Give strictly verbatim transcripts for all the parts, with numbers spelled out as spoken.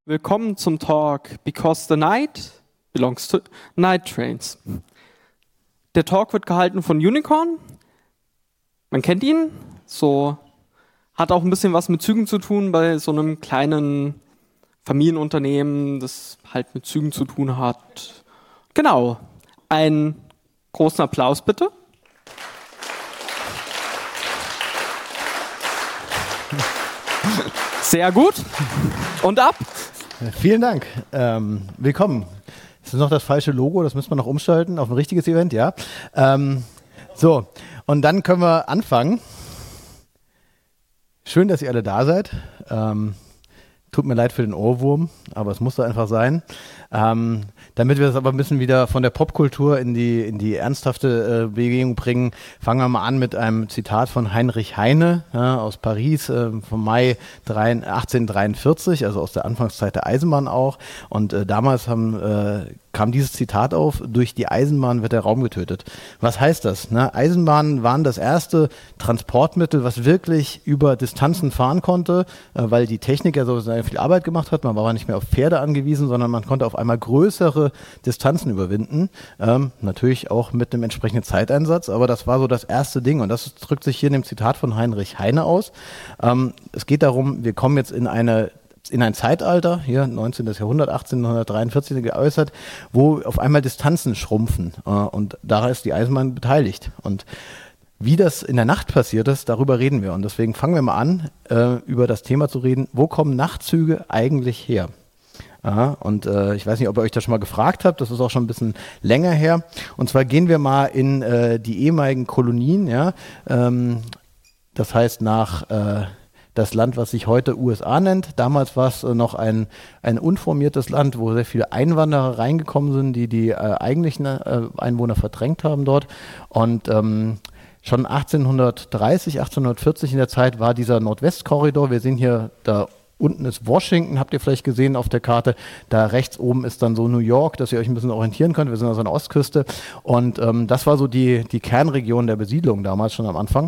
Willkommen zum Talk Because the Night Belongs to Night Trains. Der Talk wird gehalten von Unicorn. Man kennt ihn, so hat auch ein bisschen was mit Zügen zu tun bei so einem kleinen Familienunternehmen, das halt mit Zügen zu tun hat. Genau, einen großen Applaus bitte. Sehr gut. Und ab. Vielen Dank. Ähm, willkommen. Das ist noch das falsche Logo, das müssen wir noch umschalten auf ein richtiges Event, ja. Ähm, so, und dann können wir anfangen. Schön, dass ihr alle da seid. Ähm, tut mir leid für den Ohrwurm, aber es musste einfach sein. Ähm, damit wir das aber ein bisschen wieder von der Popkultur in die, in die ernsthafte äh, Bewegung bringen, fangen wir mal an mit einem Zitat von Heinrich Heine ja, aus Paris äh, vom Mai achtzehnhundertdreiundvierzig, also aus der Anfangszeit der Eisenbahn auch. Und äh, damals haben, äh, kam dieses Zitat auf, durch die Eisenbahn wird der Raum getötet. Was heißt das? Ne? Eisenbahnen waren das erste Transportmittel, was wirklich über Distanzen fahren konnte, äh, weil die Technik ja so sehr viel Arbeit gemacht hat. Man war nicht mehr auf Pferde angewiesen, sondern man konnte auf einmal größere Distanzen überwinden. Ähm, natürlich auch mit einem entsprechenden Zeiteinsatz, aber das war so das erste Ding. Und das drückt sich hier in dem Zitat von Heinrich Heine aus. Ähm, es geht darum, wir kommen jetzt in eine in ein Zeitalter, hier neunzehnten Jahrhundert, achtzehnhundertdreiundvierzig geäußert, wo auf einmal Distanzen schrumpfen äh, und daran ist die Eisenbahn beteiligt. Und wie das in der Nacht passiert ist, darüber reden wir. Und deswegen fangen wir mal an, äh, über das Thema zu reden, wo kommen Nachtzüge eigentlich her? Ja, und äh, ich weiß nicht, ob ihr euch das schon mal gefragt habt, das ist auch schon ein bisschen länger her. Und zwar gehen wir mal in äh, die ehemaligen Kolonien, ja, ähm, das heißt nach äh, das Land, was sich heute U S A nennt. Damals war es äh, noch ein, ein unformiertes Land, wo sehr viele Einwanderer reingekommen sind, die die äh, eigentlichen äh, Einwohner verdrängt haben dort. Und ähm, schon achtzehnhundertdreißig, achtzehnhundertvierzig in der Zeit war dieser Nordwestkorridor. Wir sehen hier, da unten ist Washington, habt ihr vielleicht gesehen auf der Karte. Da rechts oben ist dann so New York, dass ihr euch ein bisschen orientieren könnt. Wir sind also an der Ostküste. Und ähm, das war so die, die Kernregion der Besiedlung damals schon am Anfang.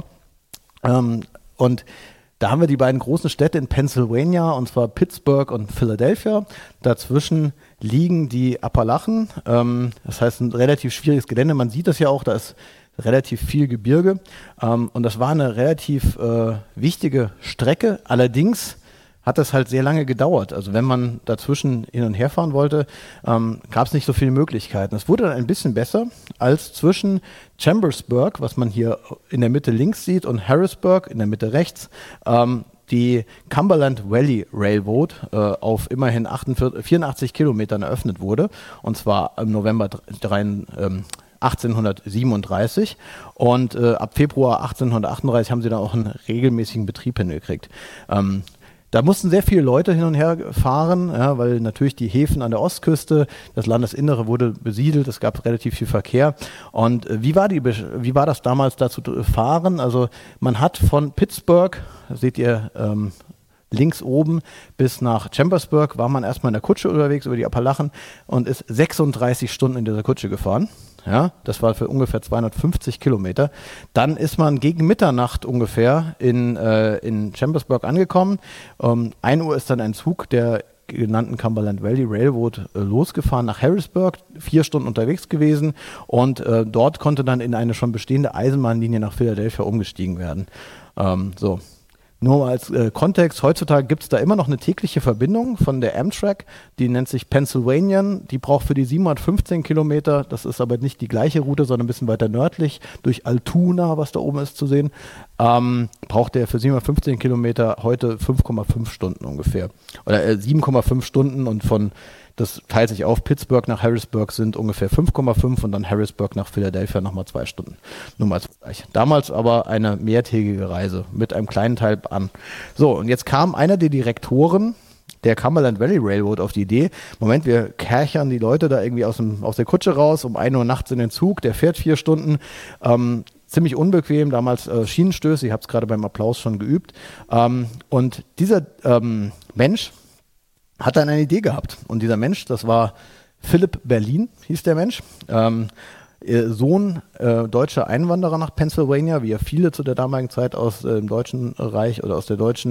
Ähm, und Da haben wir die beiden großen Städte in Pennsylvania, und zwar Pittsburgh und Philadelphia. Dazwischen liegen die Appalachen. Ähm, das heißt, ein relativ schwieriges Gelände. Man sieht das ja auch, da ist relativ viel Gebirge. Ähm, und das war eine relativ äh, wichtige Strecke. Allerdings hat das halt sehr lange gedauert. Also wenn man dazwischen hin und her fahren wollte, ähm, gab es nicht so viele Möglichkeiten. Es wurde dann ein bisschen besser, als zwischen Chambersburg, was man hier in der Mitte links sieht, und Harrisburg in der Mitte rechts, ähm, die Cumberland Valley Railroad äh, auf immerhin vierundachtzig Kilometern eröffnet wurde, und zwar im November achtzehnhundertsiebenunddreißig, und äh, ab Februar achtzehnhundertachtunddreißig haben sie dann auch einen regelmäßigen Betrieb hingekriegt. Ähm, Da mussten sehr viele Leute hin und her fahren, ja, weil natürlich die Häfen an der Ostküste, das Landesinnere wurde besiedelt, es gab relativ viel Verkehr. Und äh, wie war die, wie war das damals da zu fahren? Also man hat von Pittsburgh, seht ihr ähm, links oben, bis nach Chambersburg, war man erstmal in der Kutsche unterwegs über die Appalachen und ist sechsunddreißig Stunden in dieser Kutsche gefahren. Ja, das war für ungefähr zweihundertfünfzig Kilometer. Dann ist man gegen Mitternacht ungefähr in, äh, in Chambersburg angekommen. Um ein Uhr ist dann ein Zug der genannten Cumberland Valley Railroad äh, losgefahren nach Harrisburg, vier Stunden unterwegs gewesen, und äh, dort konnte dann in eine schon bestehende Eisenbahnlinie nach Philadelphia umgestiegen werden. Ähm, so. Nur als äh, Kontext, heutzutage gibt es da immer noch eine tägliche Verbindung von der Amtrak, die nennt sich Pennsylvanian, die braucht für die siebenhundertfünfzehn Kilometer, das ist aber nicht die gleiche Route, sondern ein bisschen weiter nördlich, durch Altoona, was da oben ist zu sehen, ähm, braucht der für siebenhundertfünfzehn Kilometer heute fünf Komma fünf Stunden ungefähr. Oder äh, sieben Komma fünf Stunden, und von, das teilt sich auf, Pittsburgh nach Harrisburg sind ungefähr fünf Komma fünf und dann Harrisburg nach Philadelphia nochmal zwei Stunden. Nur mal als Vergleich. Damals aber eine mehrtägige Reise mit einem kleinen Teil an. So, und jetzt kam einer der Direktoren der Cumberland Valley Railroad auf die Idee, Moment, wir kerchern die Leute da irgendwie aus, dem, aus der Kutsche raus, um ein Uhr nachts in den Zug, der fährt vier Stunden, ähm, ziemlich unbequem, damals äh, Schienenstöße, ich habe es gerade beim Applaus schon geübt, ähm, und dieser ähm, Mensch hat dann eine Idee gehabt. Und dieser Mensch, das war Philipp Berlin, hieß der Mensch, ähm, Sohn äh, deutscher Einwanderer nach Pennsylvania, wie ja viele zu der damaligen Zeit aus äh, dem Deutschen Reich oder aus der deutschen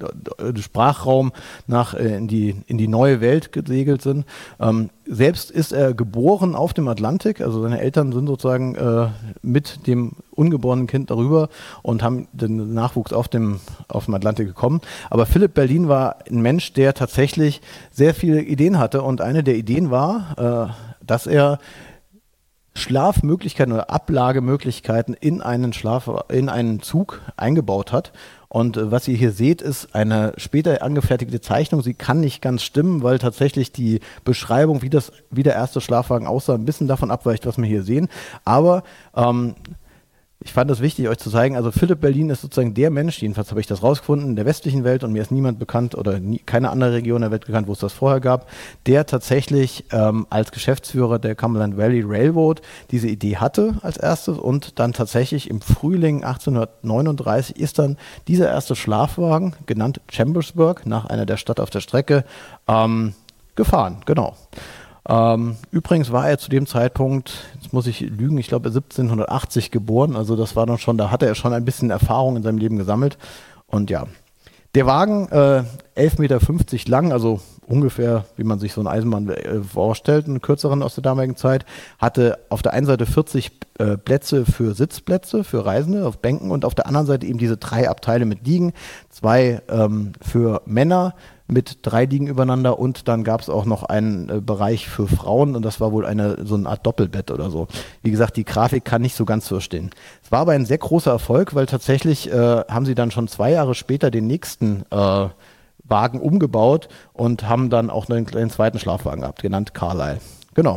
Sprachraum nach äh, in die in die neue Welt gesegelt sind. Ähm, selbst ist er geboren auf dem Atlantik, also seine Eltern sind sozusagen äh, mit dem ungeborenen Kind darüber und haben den Nachwuchs auf dem auf dem Atlantik gekommen. Aber Philipp Berlin war ein Mensch, der tatsächlich sehr viele Ideen hatte und eine der Ideen war, äh, dass er Schlafmöglichkeiten oder Ablagemöglichkeiten in einen Schlaf, in einen Zug eingebaut hat. Und äh, was ihr hier seht, ist eine später angefertigte Zeichnung. Sie kann nicht ganz stimmen, weil tatsächlich die Beschreibung, wie das, wie der erste Schlafwagen aussah, ein bisschen davon abweicht, was wir hier sehen. Aber ähm, ich fand es wichtig, euch zu zeigen, also Philipp Berlin ist sozusagen der Mensch, jedenfalls habe ich das rausgefunden, in der westlichen Welt, und mir ist niemand bekannt oder nie, keine andere Region der Welt bekannt, wo es das vorher gab, der tatsächlich ähm, als Geschäftsführer der Cumberland Valley Railroad diese Idee hatte als erstes und dann tatsächlich im Frühling achtzehnhundertneununddreißig ist dann dieser erste Schlafwagen, genannt Chambersburg, nach einer der Stadt auf der Strecke, ähm, gefahren, genau. Ähm, übrigens war er zu dem Zeitpunkt, jetzt muss ich lügen, ich glaube siebzehnhundertachtzig geboren, also das war dann schon, da hatte er schon ein bisschen Erfahrung in seinem Leben gesammelt und ja, der Wagen äh, elf Meter fünfzig lang, also ungefähr, wie man sich so einen Eisenbahn äh, vorstellt, einen kürzeren aus der damaligen Zeit, hatte auf der einen Seite vierzig äh, Plätze für Sitzplätze, für Reisende auf Bänken und auf der anderen Seite eben diese drei Abteile mit Liegen, zwei ähm, für Männer, mit drei Liegen übereinander und dann gab es auch noch einen äh, Bereich für Frauen und das war wohl eine so eine Art Doppelbett oder so. Wie gesagt, die Grafik kann nicht so ganz verstehen. Es war aber ein sehr großer Erfolg, weil tatsächlich äh, haben sie dann schon zwei Jahre später den nächsten äh, Wagen umgebaut und haben dann auch einen, einen zweiten Schlafwagen gehabt, genannt Carlyle. Genau.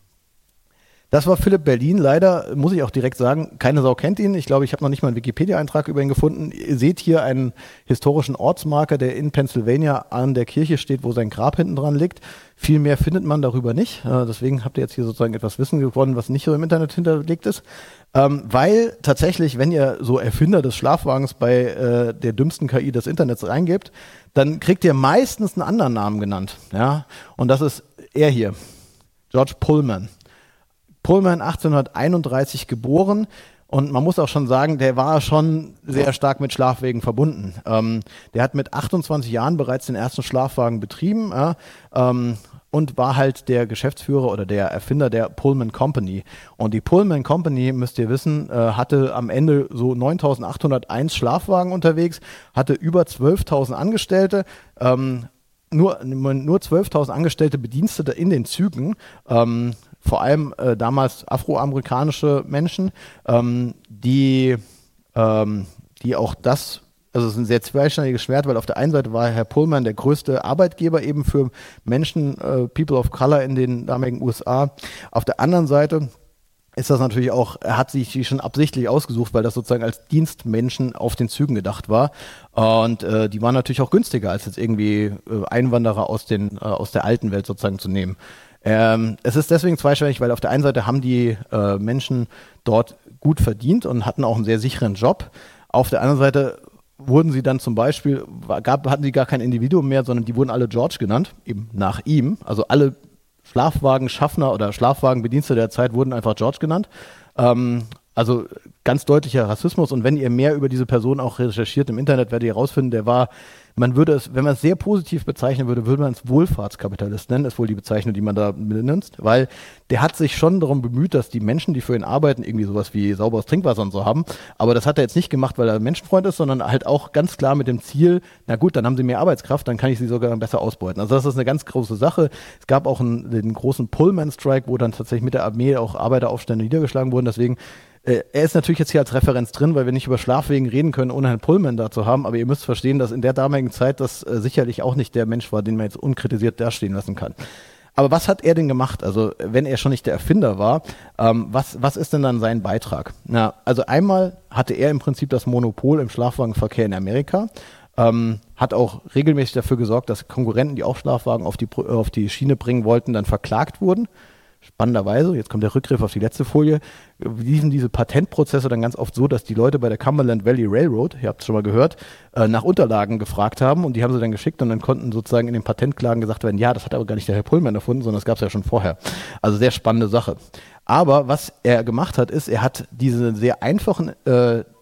Das war Philipp Berlin. Leider, muss ich auch direkt sagen, keine Sau kennt ihn. Ich glaube, ich habe noch nicht mal einen Wikipedia-Eintrag über ihn gefunden. Ihr seht hier einen historischen Ortsmarker, der in Pennsylvania an der Kirche steht, wo sein Grab hinten dran liegt. Viel mehr findet man darüber nicht. Äh, deswegen habt ihr jetzt hier sozusagen etwas Wissen gewonnen, was nicht so im Internet hinterlegt ist. Ähm, weil tatsächlich, wenn ihr so Erfinder des Schlafwagens bei äh, der dümmsten K I des Internets reingebt, dann kriegt ihr meistens einen anderen Namen genannt. Ja? Und das ist er hier, George Pullman. Pullman achtzehnhunderteinunddreißig geboren und man muss auch schon sagen, der war schon sehr stark mit Schlafwegen verbunden. Ähm, der hat mit achtundzwanzig Jahren bereits den ersten Schlafwagen betrieben äh, ähm, und war halt der Geschäftsführer oder der Erfinder der Pullman Company. Und die Pullman Company, müsst ihr wissen, äh, hatte am Ende so neuntausendachthunderteins Schlafwagen unterwegs, hatte über zwölftausend Angestellte, ähm, nur, nur zwölftausend Angestellte Bedienstete in den Zügen, ähm, vor allem äh, damals afroamerikanische Menschen, ähm, die, ähm, die auch das, also es ist ein sehr zweischneidiges Schwert, weil auf der einen Seite war Herr Pullman der größte Arbeitgeber eben für Menschen, äh, People of Color in den damaligen U S A. Auf der anderen Seite ist das natürlich auch, er hat sich die schon absichtlich ausgesucht, weil das sozusagen als Dienstmenschen auf den Zügen gedacht war. Und äh, die waren natürlich auch günstiger, als jetzt irgendwie äh, Einwanderer aus, den, äh, aus der alten Welt sozusagen zu nehmen. Ähm, es ist deswegen zweischneidig, weil auf der einen Seite haben die äh, Menschen dort gut verdient und hatten auch einen sehr sicheren Job. Auf der anderen Seite wurden sie dann zum Beispiel, gab, hatten sie gar kein Individuum mehr, sondern die wurden alle George genannt, eben nach ihm. Also alle Schlafwagenschaffner oder Schlafwagenbedienstete der Zeit wurden einfach George genannt. Ähm, also ganz deutlicher Rassismus. Und wenn ihr mehr über diese Person auch recherchiert im Internet, werdet ihr herausfinden, der war, man würde es, wenn man es sehr positiv bezeichnen würde, würde man es Wohlfahrtskapitalist nennen, ist wohl die Bezeichnung, die man da benutzt, weil der hat sich schon darum bemüht, dass die Menschen, die für ihn arbeiten, irgendwie sowas wie sauberes Trinkwasser und so haben. Aber das hat er jetzt nicht gemacht, weil er Menschenfreund ist, sondern halt auch ganz klar mit dem Ziel, na gut, dann haben sie mehr Arbeitskraft, dann kann ich sie sogar besser ausbeuten. Also das ist eine ganz große Sache. Es gab auch einen, den großen Pullman-Strike, wo dann tatsächlich mit der Armee auch Arbeiteraufstände niedergeschlagen wurden. Deswegen er ist natürlich jetzt hier als Referenz drin, weil wir nicht über Schlafwegen reden können, ohne Herrn Pullman da zu haben. Aber ihr müsst verstehen, dass in der damaligen Zeit das äh, sicherlich auch nicht der Mensch war, den man jetzt unkritisiert dastehen lassen kann. Aber was hat er denn gemacht? Also wenn er schon nicht der Erfinder war, ähm, was, was ist denn dann sein Beitrag? Na, also einmal hatte er im Prinzip das Monopol im Schlafwagenverkehr in Amerika. Ähm, hat auch regelmäßig dafür gesorgt, dass Konkurrenten, die auch Schlafwagen auf die, auf die Schiene bringen wollten, dann verklagt wurden. Spannenderweise, jetzt kommt der Rückgriff auf die letzte Folie, liefen diese Patentprozesse dann ganz oft so, dass die Leute bei der Cumberland Valley Railroad, ihr habt es schon mal gehört, äh, nach Unterlagen gefragt haben und die haben sie dann geschickt und dann konnten sozusagen in den Patentklagen gesagt werden, ja, das hat aber gar nicht der Herr Pullman erfunden, sondern das gab es ja schon vorher. Also sehr spannende Sache. Aber was er gemacht hat, ist, er hat diese sehr einfachen äh,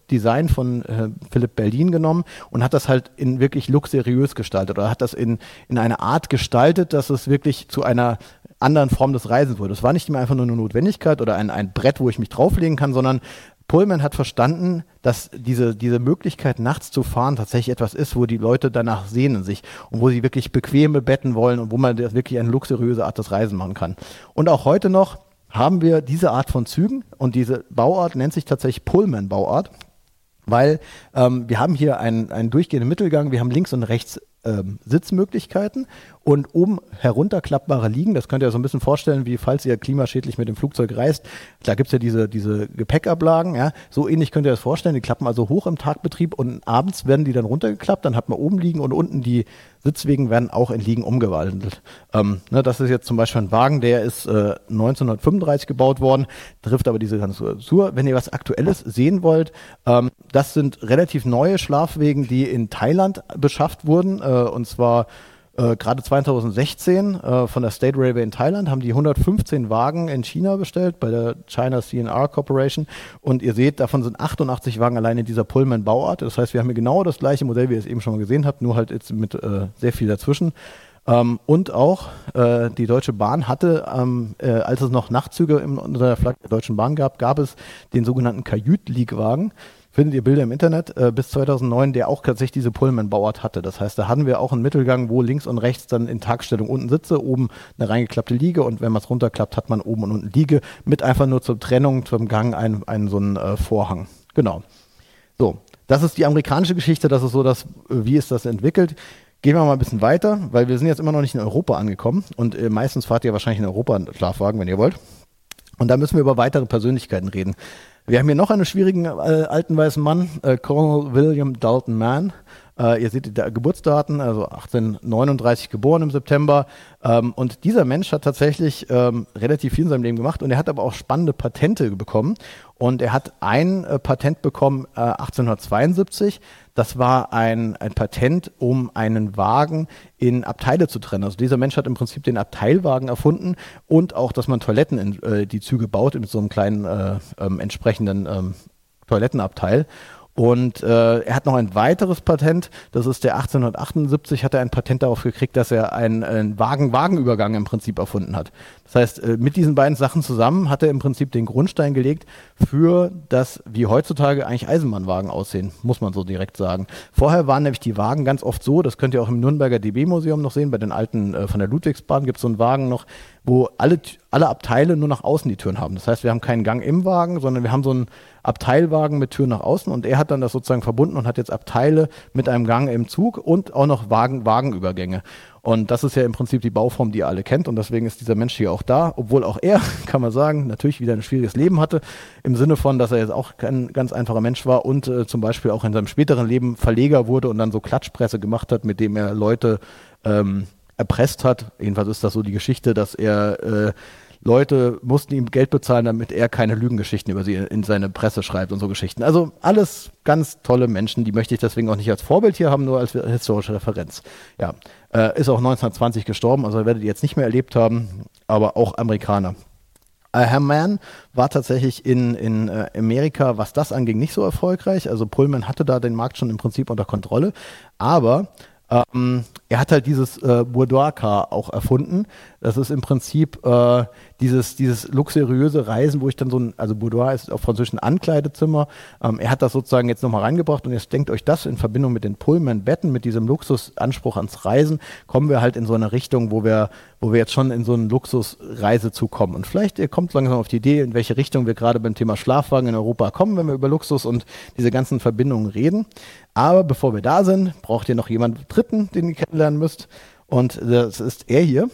Design von äh, Philipp Berlin genommen und hat das halt in wirklich luxuriös gestaltet oder hat das in, in eine Art gestaltet, dass es wirklich zu einer anderen Form des Reisens wurde. Es war nicht mehr einfach nur eine Notwendigkeit oder ein, ein Brett, wo ich mich drauflegen kann, sondern Pullman hat verstanden, dass diese, diese Möglichkeit, nachts zu fahren, tatsächlich etwas ist, wo die Leute danach sehnen sich und wo sie wirklich bequeme Betten wollen und wo man das wirklich eine luxuriöse Art des Reisen machen kann. Und auch heute noch haben wir diese Art von Zügen und diese Bauart nennt sich tatsächlich Pullman-Bauart, weil ähm, wir haben hier einen, einen durchgehenden Mittelgang, wir haben links und rechts ähm, Sitzmöglichkeiten und oben herunterklappbare Liegen. Das könnt ihr euch so ein bisschen vorstellen, wie falls ihr klimaschädlich mit dem Flugzeug reist. Da gibt's ja diese, diese Gepäckablagen. Ja. So ähnlich könnt ihr das vorstellen. Die klappen also hoch im Tagbetrieb und abends werden die dann runtergeklappt. Dann hat man oben liegen und unten die Sitzwegen werden auch in Liegen umgewandelt. Ähm, ne, das ist jetzt zum Beispiel ein Wagen, der ist äh, neunzehnhundertfünfunddreißig gebaut worden, trifft aber diese ganze Tour. Wenn ihr was Aktuelles sehen wollt, ähm, das sind relativ neue Schlafwegen, die in Thailand beschafft wurden, äh, und zwar Äh, gerade zweitausendsechzehn äh, von der State Railway in Thailand haben die hundertfünfzehn Wagen in China bestellt bei der China C N R Corporation und ihr seht, davon sind achtundachtzig Wagen alleine dieser Pullman-Bauart. Das heißt, wir haben hier genau das gleiche Modell, wie ihr es eben schon mal gesehen habt, nur halt jetzt mit äh, sehr viel dazwischen. Ähm, und auch äh, die Deutsche Bahn hatte, ähm, äh, als es noch Nachtzüge im, unter der Flagge der Deutschen Bahn gab, gab es den sogenannten Kajüt-Liegwagen. Findet ihr Bilder im Internet, äh, bis zweitausendneun, der auch tatsächlich diese Pullman-Bauart hatte. Das heißt, da hatten wir auch einen Mittelgang, wo links und rechts dann in Tagstellung unten Sitze, oben eine reingeklappte Liege und wenn man es runterklappt, hat man oben und unten Liege mit einfach nur zur Trennung, zum Gang einen, einen so einen äh, Vorhang. Genau. So, das ist die amerikanische Geschichte, das ist so, dass, wie ist das entwickelt. Gehen wir mal ein bisschen weiter, weil wir sind jetzt immer noch nicht in Europa angekommen und äh, meistens fahrt ihr wahrscheinlich in Europa einen Schlafwagen, wenn ihr wollt. Und da müssen wir über weitere Persönlichkeiten reden. Wir haben hier noch einen schwierigen äh, alten weißen Mann, äh, Colonel William Dalton Mann. Äh, ihr seht die Geburtsdaten, also achtzehnhundertneununddreißig geboren im September. Ähm, und dieser Mensch hat tatsächlich ähm, relativ viel in seinem Leben gemacht und er hat aber auch spannende Patente bekommen. Und er hat ein äh, Patent bekommen äh, achtzehnhundertzweiundsiebzig. Das war ein, ein Patent, um einen Wagen in Abteile zu trennen. Also dieser Mensch hat im Prinzip den Abteilwagen erfunden und auch, dass man Toiletten in äh, die Züge baut mit so einem kleinen äh, ähm, entsprechenden ähm, Toilettenabteil. Und äh, er hat noch ein weiteres Patent, das ist der achtzehnhundertachtundsiebzig, hat er ein Patent darauf gekriegt, dass er einen, einen Wagen-Wagenübergang im Prinzip erfunden hat. Das heißt, äh, mit diesen beiden Sachen zusammen hat er im Prinzip den Grundstein gelegt für das, wie heutzutage eigentlich Eisenbahnwagen aussehen, muss man so direkt sagen. Vorher waren nämlich die Wagen ganz oft so, das könnt ihr auch im Nürnberger D B-Museum noch sehen, bei den alten äh, von der Ludwigsbahn gibt es so einen Wagen noch, wo alle, alle Abteile nur nach außen die Türen haben. Das heißt, wir haben keinen Gang im Wagen, sondern wir haben so einen Abteilwagen mit Türen nach außen und er hat dann das sozusagen verbunden und hat jetzt Abteile mit einem Gang im Zug und auch noch Wagen, Wagenübergänge. Und das ist ja im Prinzip die Bauform, die ihr alle kennt und deswegen ist dieser Mensch hier auch da, obwohl auch er, kann man sagen, natürlich wieder ein schwieriges Leben hatte, im Sinne von, dass er jetzt auch kein ganz einfacher Mensch war und äh, zum Beispiel auch in seinem späteren Leben Verleger wurde und dann so Klatschpresse gemacht hat, mit dem er Leute ähm, erpresst hat. Jedenfalls ist das so die Geschichte, dass er äh, Leute mussten ihm Geld bezahlen, damit er keine Lügengeschichten über sie in seine Presse schreibt und so Geschichten. Also alles ganz tolle Menschen, die möchte ich deswegen auch nicht als Vorbild hier haben, nur als historische Referenz. Ja, äh, ist auch neunzehnhundertzwanzig gestorben, also werdet ihr jetzt nicht mehr erlebt haben, aber auch Amerikaner. Äh, Herr Mann war tatsächlich in, in äh, Amerika, was das anging, nicht so erfolgreich. Also Pullman hatte da den Markt schon im Prinzip unter Kontrolle, aber Ähm, er hat halt dieses äh, Boudoir-Car auch erfunden. Das ist im Prinzip äh, dieses, dieses luxuriöse Reisen, wo ich dann so ein, also Boudoir ist auf Französisch ein Ankleidezimmer. Ähm, er hat das sozusagen jetzt nochmal reingebracht und jetzt denkt euch das in Verbindung mit den Pullman-Betten, mit diesem Luxusanspruch ans Reisen, kommen wir halt in so eine Richtung, wo wir, wo wir jetzt schon in so einen Luxusreisezug kommen. Und vielleicht ihr kommt langsam auf die Idee, in welche Richtung wir gerade beim Thema Schlafwagen in Europa kommen, wenn wir über Luxus und diese ganzen Verbindungen reden. Aber bevor wir da sind, braucht ihr noch jemanden Dritten, den ihr kennenlernen müsst. Und das ist er hier.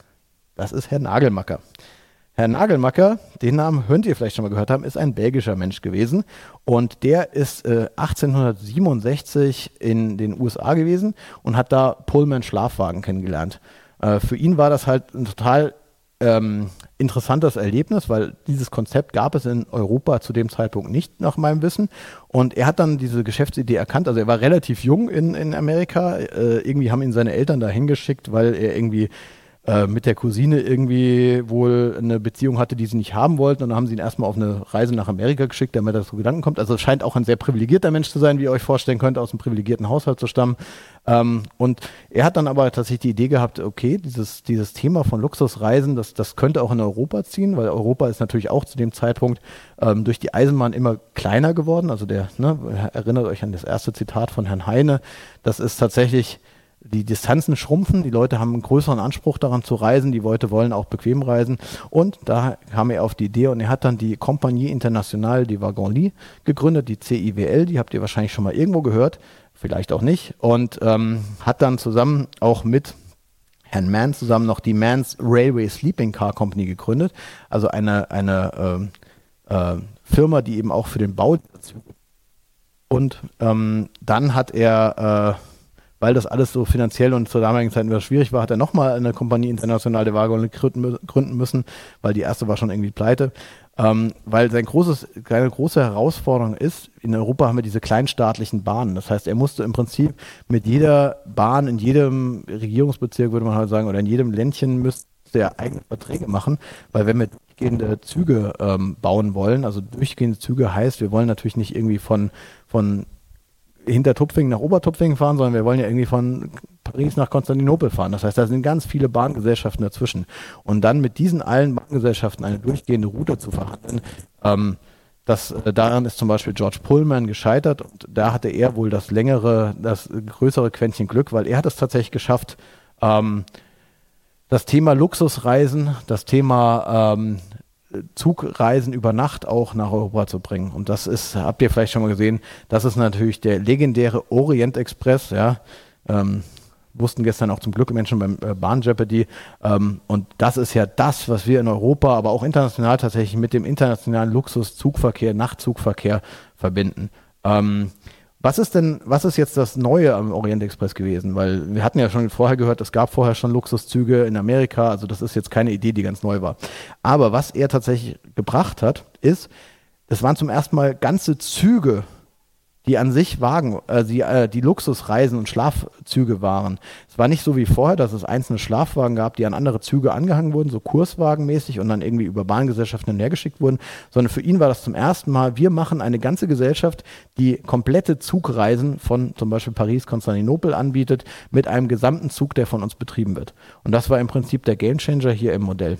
Das ist Herr Nagelmacker. Herr Nagelmacker, den Namen könnt ihr vielleicht schon mal gehört haben, ist ein belgischer Mensch gewesen. Und der ist äh, achtzehnhundertsiebenundsechzig in den U S A gewesen und hat da Pullman Schlafwagen kennengelernt. Äh, für ihn war das halt ein total ähm, interessantes Erlebnis, weil dieses Konzept gab es in Europa zu dem Zeitpunkt nicht, nach meinem Wissen. Und er hat dann diese Geschäftsidee erkannt. Also er war relativ jung in, in Amerika. Äh, irgendwie haben ihn seine Eltern da hingeschickt, weil er irgendwie äh, mit der Cousine irgendwie wohl eine Beziehung hatte, die sie nicht haben wollten. Und dann haben sie ihn erstmal auf eine Reise nach Amerika geschickt, damit er zu Gedanken kommt. Also es scheint auch ein sehr privilegierter Mensch zu sein, wie ihr euch vorstellen könnt, aus einem privilegierten Haushalt zu stammen. Ähm, und er hat dann aber tatsächlich die Idee gehabt, okay, dieses, dieses Thema von Luxusreisen, das, das könnte auch in Europa ziehen, weil Europa ist natürlich auch zu dem Zeitpunkt ähm, durch die Eisenbahn immer kleiner geworden. Also der, ne, erinnert euch an das erste Zitat von Herrn Heine, das ist tatsächlich, die Distanzen schrumpfen, die Leute haben einen größeren Anspruch daran zu reisen, die Leute wollen auch bequem reisen und da kam er auf die Idee und er hat dann die Compagnie Internationale des Wagons-Lits gegründet, die C I W L, die habt ihr wahrscheinlich schon mal irgendwo gehört, vielleicht auch nicht und ähm, hat dann zusammen auch mit Herrn Mann zusammen noch die Mann's Railway Sleeping Car Company gegründet, also eine, eine äh, äh, Firma, die eben auch für den Bau und ähm, dann hat er äh, weil das alles so finanziell und zur damaligen Zeit wieder schwierig war, hat er nochmal eine Compagnie Internationale des Wagons gründen müssen, weil die erste war schon irgendwie pleite. Ähm, weil sein großes, seine große Herausforderung ist, in Europa haben wir diese kleinstaatlichen Bahnen. Das heißt, er musste im Prinzip mit jeder Bahn in jedem Regierungsbezirk, würde man halt sagen, oder in jedem Ländchen müsste er eigene Verträge machen, weil wenn wir durchgehende Züge ähm, bauen wollen, also durchgehende Züge heißt, wir wollen natürlich nicht irgendwie von, von hinter Tupfingen nach Obertupfingen fahren, sondern wir wollen ja irgendwie von Paris nach Konstantinopel fahren. Das heißt, da sind ganz viele Bahngesellschaften dazwischen. Und dann mit diesen allen Bahngesellschaften eine durchgehende Route zu verhandeln, ähm, das, äh, daran ist zum Beispiel George Pullman gescheitert und da hatte er wohl das längere, das größere Quäntchen Glück, weil er hat es tatsächlich geschafft, ähm, das Thema Luxusreisen, das Thema ähm, Zugreisen über Nacht auch nach Europa zu bringen. Und das ist, habt ihr vielleicht schon mal gesehen, das ist natürlich der legendäre Orient Express, ja, ähm, wussten gestern auch zum Glück Menschen beim äh, Bahn Jeopardy. Ähm, und das ist ja das, was wir in Europa, aber auch international tatsächlich mit dem internationalen Luxuszugverkehr, Nachtzugverkehr verbinden. Ähm, Was ist denn, was ist jetzt das Neue am Orient Express gewesen? Weil wir hatten ja schon vorher gehört, es gab vorher schon Luxuszüge in Amerika, also das ist jetzt keine Idee, die ganz neu war. Aber was er tatsächlich gebracht hat, ist, es waren zum ersten Mal ganze Züge, die an sich Wagen, äh, die, äh, die Luxusreisen und Schlafzüge waren. Es war nicht so wie vorher, dass es einzelne Schlafwagen gab, die an andere Züge angehangen wurden, so kurswagenmäßig und dann irgendwie über Bahngesellschaften hinhergeschickt wurden, sondern für ihn war das zum ersten Mal, wir machen eine ganze Gesellschaft, die komplette Zugreisen von zum Beispiel Paris, Konstantinopel anbietet, mit einem gesamten Zug, der von uns betrieben wird. Und das war im Prinzip der Gamechanger hier im Modell.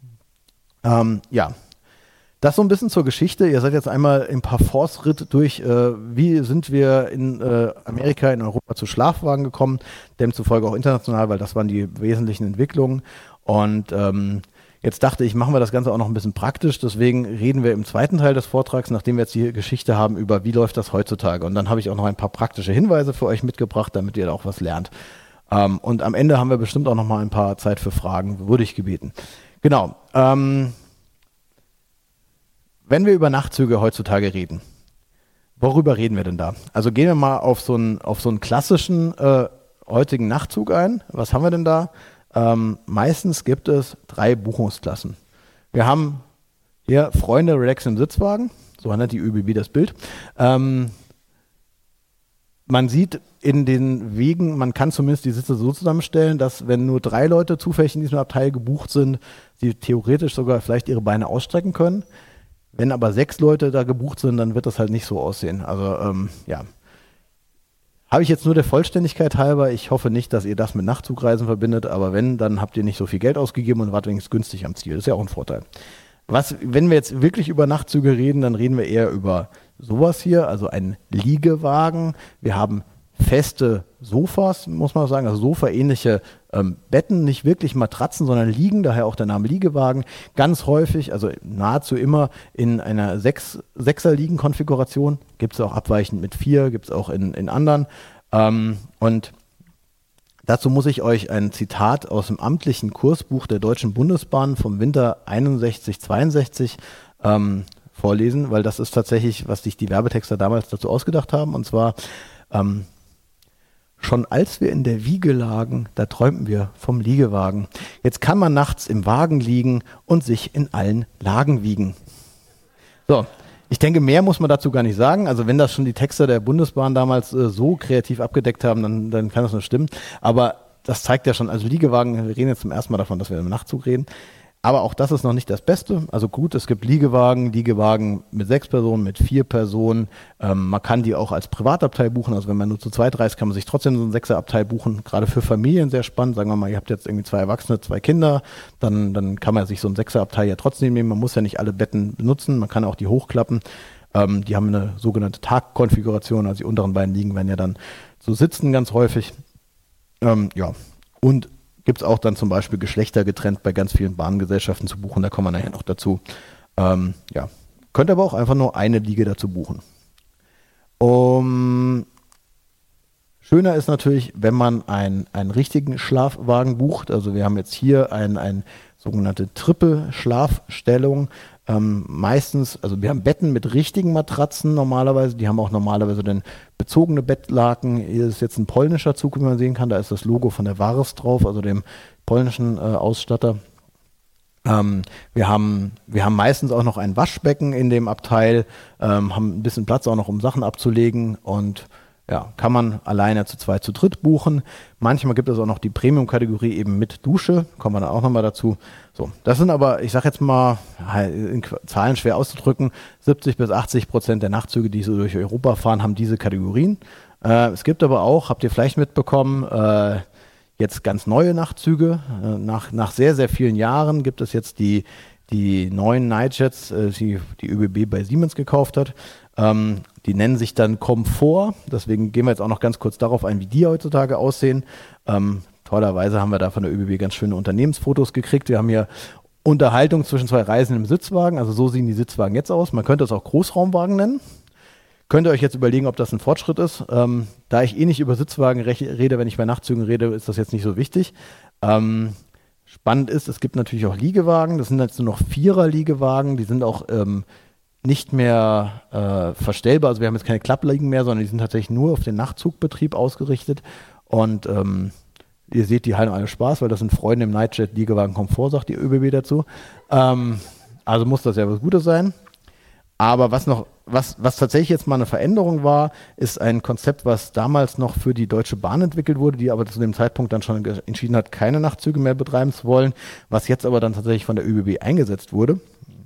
Ähm, ja. Das so ein bisschen zur Geschichte. Ihr seid jetzt einmal im Parforce-Ritt durch, äh, wie sind wir in äh, Amerika, in Europa zu Schlafwagen gekommen, demzufolge auch international, weil das waren die wesentlichen Entwicklungen. Und ähm, jetzt dachte ich, machen wir das Ganze auch noch ein bisschen praktisch. Deswegen reden wir im zweiten Teil des Vortrags, nachdem wir jetzt die Geschichte haben, über wie läuft das heutzutage. Und dann habe ich auch noch ein paar praktische Hinweise für euch mitgebracht, damit ihr da auch was lernt. Ähm, und am Ende haben wir bestimmt auch noch mal ein paar Zeit für Fragen, würde ich gebeten. Genau. Ähm, Wenn wir über Nachtzüge heutzutage reden, worüber reden wir denn da? Also gehen wir mal auf so einen, auf so einen klassischen äh, heutigen Nachtzug ein. Was haben wir denn da? Ähm, meistens gibt es drei Buchungsklassen. Wir haben hier Freunde relax im Sitzwagen, so nennt die Ö B B das Bild. Ähm, man sieht in den Wegen, man kann zumindest die Sitze so zusammenstellen, dass wenn nur drei Leute zufällig in diesem Abteil gebucht sind, sie theoretisch sogar vielleicht ihre Beine ausstrecken können. Wenn aber sechs Leute da gebucht sind, dann wird das halt nicht so aussehen. Also ähm, ja, habe ich jetzt nur der Vollständigkeit halber. Ich hoffe nicht, dass ihr das mit Nachtzugreisen verbindet, aber wenn, dann habt ihr nicht so viel Geld ausgegeben und wart wenigstens günstig am Ziel. Das ist ja auch ein Vorteil. Was, wenn wir jetzt wirklich über Nachtzüge reden, dann reden wir eher über sowas hier, also einen Liegewagen. Wir haben feste Sofas, muss man sagen, also Sofa-ähnliche ähm, Betten, nicht wirklich Matratzen, sondern Liegen, daher auch der Name Liegewagen. Ganz häufig, also nahezu immer in einer Sechs, Sechser-Liegen-Konfiguration. Gibt es auch abweichend mit vier, gibt es auch in, in anderen. Ähm, und dazu muss ich euch ein Zitat aus dem amtlichen Kursbuch der Deutschen Bundesbahn vom Winter einundsechzig zweiundsechzig ähm, vorlesen, weil das ist tatsächlich, was sich die Werbetexter damals dazu ausgedacht haben. Und zwar ähm, schon als wir in der Wiege lagen, da träumten wir vom Liegewagen. Jetzt kann man nachts im Wagen liegen und sich in allen Lagen wiegen. So, ich denke, mehr muss man dazu gar nicht sagen. Also wenn das schon die Texter der Bundesbahn damals äh, so kreativ abgedeckt haben, dann, dann kann das nur stimmen. Aber das zeigt ja schon, also Liegewagen, wir reden jetzt zum ersten Mal davon, dass wir im Nachtzug reden, aber auch das ist noch nicht das Beste. Also gut, es gibt Liegewagen, Liegewagen mit sechs Personen, mit vier Personen. Ähm, man kann die auch als Privatabteil buchen. Also wenn man nur zu zweit reist, kann man sich trotzdem so einen Sechserabteil buchen. Gerade für Familien sehr spannend. Sagen wir mal, ihr habt jetzt irgendwie zwei Erwachsene, zwei Kinder. Dann, dann kann man sich so einen Sechserabteil ja trotzdem nehmen. Man muss ja nicht alle Betten benutzen. Man kann auch die hochklappen. Ähm, die haben eine sogenannte Tagkonfiguration. Also die unteren beiden Liegen werden ja dann so sitzen ganz häufig. Ähm, ja, und gibt es auch dann zum Beispiel Geschlechter getrennt bei ganz vielen Bahngesellschaften zu buchen. Da kommen wir nachher noch dazu. Ähm, ja. Könnt aber auch einfach nur eine Liege dazu buchen. Um, schöner ist natürlich, wenn man ein, einen richtigen Schlafwagen bucht. Also wir haben jetzt hier ein, ein sogenannte Triple-Schlafstellung. Ähm, meistens, also wir haben Betten mit richtigen Matratzen normalerweise, die haben auch normalerweise dann bezogene Bettlaken. Hier ist jetzt ein polnischer Zug, wie man sehen kann, da ist das Logo von der Vares drauf, also dem polnischen äh, Ausstatter. Ähm, wir haben, wir haben meistens auch noch ein Waschbecken in dem Abteil, ähm, haben ein bisschen Platz auch noch, um Sachen abzulegen und ja, kann man alleine zu zweit, zu dritt buchen. Manchmal gibt es auch noch die Premium-Kategorie eben mit Dusche, kommen wir dann auch nochmal dazu. So, das sind aber, ich sag jetzt mal, in Zahlen schwer auszudrücken, siebzig bis achtzig Prozent der Nachtzüge, die so durch Europa fahren, haben diese Kategorien. Äh, es gibt aber auch, habt ihr vielleicht mitbekommen, äh, jetzt ganz neue Nachtzüge. Äh, nach, nach sehr, sehr vielen Jahren gibt es jetzt die, die neuen Nightjets, äh, die die ÖBB bei Siemens gekauft hat. Ähm, die nennen sich dann Komfort, deswegen gehen wir jetzt auch noch ganz kurz darauf ein, wie die heutzutage aussehen. Ähm, tollerweise haben wir da von der ÖBB ganz schöne Unternehmensfotos gekriegt. Wir haben hier Unterhaltung zwischen zwei Reisenden im Sitzwagen, also so sehen die Sitzwagen jetzt aus. Man könnte das auch Großraumwagen nennen. Könnt ihr euch jetzt überlegen, ob das ein Fortschritt ist. Ähm, da ich eh nicht über Sitzwagen rede, wenn ich bei Nachtzügen rede, ist das jetzt nicht so wichtig. Ähm, spannend ist, es gibt natürlich auch Liegewagen. Das sind jetzt nur noch Vierer-Liegewagen. Die sind auch ähm, nicht mehr äh, verstellbar. Also wir haben jetzt keine Klappliegen mehr, sondern die sind tatsächlich nur auf den Nachtzugbetrieb ausgerichtet. Und ähm, ihr seht, die halten alle Spaß, weil das sind Freunde im Nightjet Liegewagen Komfort, sagt die ÖBB dazu. Ähm, also muss das ja was Gutes sein. Aber was noch, was, was tatsächlich jetzt mal eine Veränderung war, ist ein Konzept, was damals noch für die Deutsche Bahn entwickelt wurde, die aber zu dem Zeitpunkt dann schon entschieden hat, keine Nachtzüge mehr betreiben zu wollen, was jetzt aber dann tatsächlich von der ÖBB eingesetzt wurde.